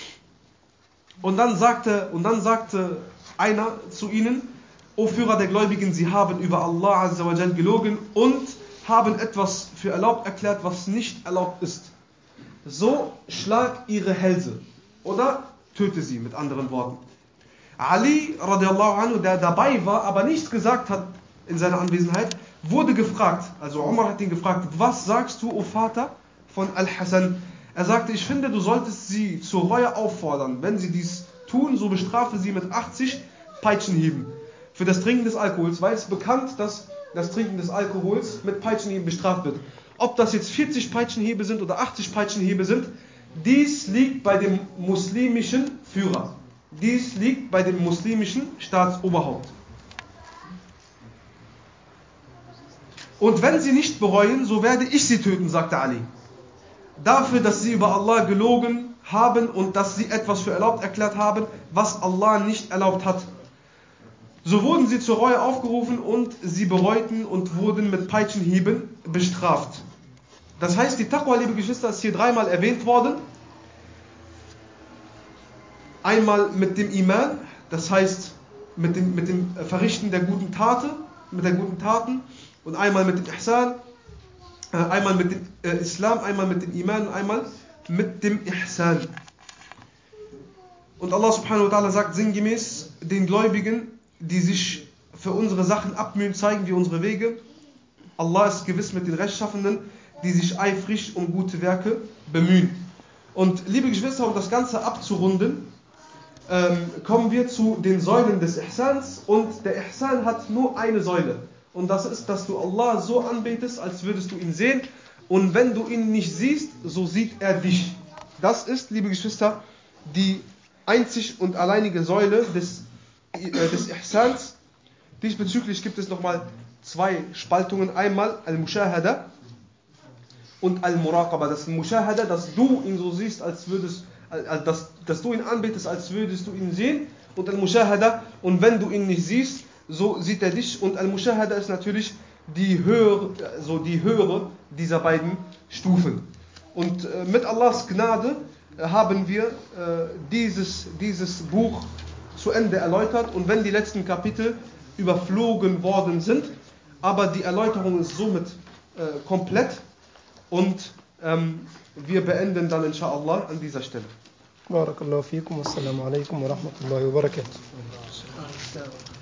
Und dann sagte einer zu ihnen, O Führer der Gläubigen, sie haben über Allah azza wa jal gelogen und haben etwas für erlaubt erklärt, was nicht erlaubt ist. So schlag ihre Hälse oder töte sie, mit anderen Worten. Ali radiallahu anhu, der dabei war, aber nichts gesagt hat in seiner Anwesenheit, wurde gefragt, also Umar hat ihn gefragt, was sagst du, O Vater von Al-Hasan? Er sagte, ich finde, du solltest sie zur Reue auffordern. Wenn sie dies tun, so bestrafe sie mit 80 Peitschenhieben für das Trinken des Alkohols, weil es bekannt, dass das Trinken des Alkohols mit Peitschenhieben bestraft wird. Ob das jetzt 40 Peitschenhiebe sind oder 80 Peitschenhiebe sind, dies liegt bei dem muslimischen Führer. Dies liegt bei dem muslimischen Staatsoberhaupt. Und wenn sie nicht bereuen, so werde ich sie töten, sagte Ali. Dafür, dass sie über Allah gelogen haben und dass sie etwas für erlaubt erklärt haben, was Allah nicht erlaubt hat. So wurden sie zur Reue aufgerufen und sie bereuten und wurden mit Peitschenhieben bestraft. Das heißt, die Taqwa, liebe Geschwister, ist hier dreimal erwähnt worden. Einmal mit dem Iman, das heißt mit dem Verrichten der guten Taten, und einmal mit dem Ihsan, einmal mit dem Islam, einmal mit dem Iman und einmal mit dem Ihsan. Und Allah subhanahu wa ta'ala sagt sinngemäß den Gläubigen, die sich für unsere Sachen abmühen, zeigen wir unsere Wege. Allah ist gewiss mit den Rechtschaffenden, die sich eifrig um gute Werke bemühen. Und liebe Geschwister, um das Ganze abzurunden, kommen wir zu den Säulen des Ihsans. Und der Ihsan hat nur eine Säule. Und das ist, dass du Allah so anbetest, als würdest du ihn sehen. Und wenn du ihn nicht siehst, so sieht er dich. Das ist, liebe Geschwister, die einzig und alleinige Säule des Ihsans. Diesbezüglich gibt es nochmal zwei Spaltungen. Einmal Al-Mushahada und Al-Muraqaba. Das Mushahada, dass du ihn so siehst, als würdest, dass du ihn anbetest, als würdest du ihn sehen. Und Al-Mushahada, und wenn du ihn nicht siehst, so sieht er dich. Und Al-Mushahada ist natürlich die höhere dieser beiden Stufen. Und mit Allahs Gnade haben wir dieses Buch zu Ende erläutert. Und wenn die letzten Kapitel überflogen worden sind, aber die Erläuterung ist somit komplett, und wir beenden dann inshallah an dieser Stelle.
Barakallahu fikum, wassalamu alaikum wa rahmatullahi wa barakatuh.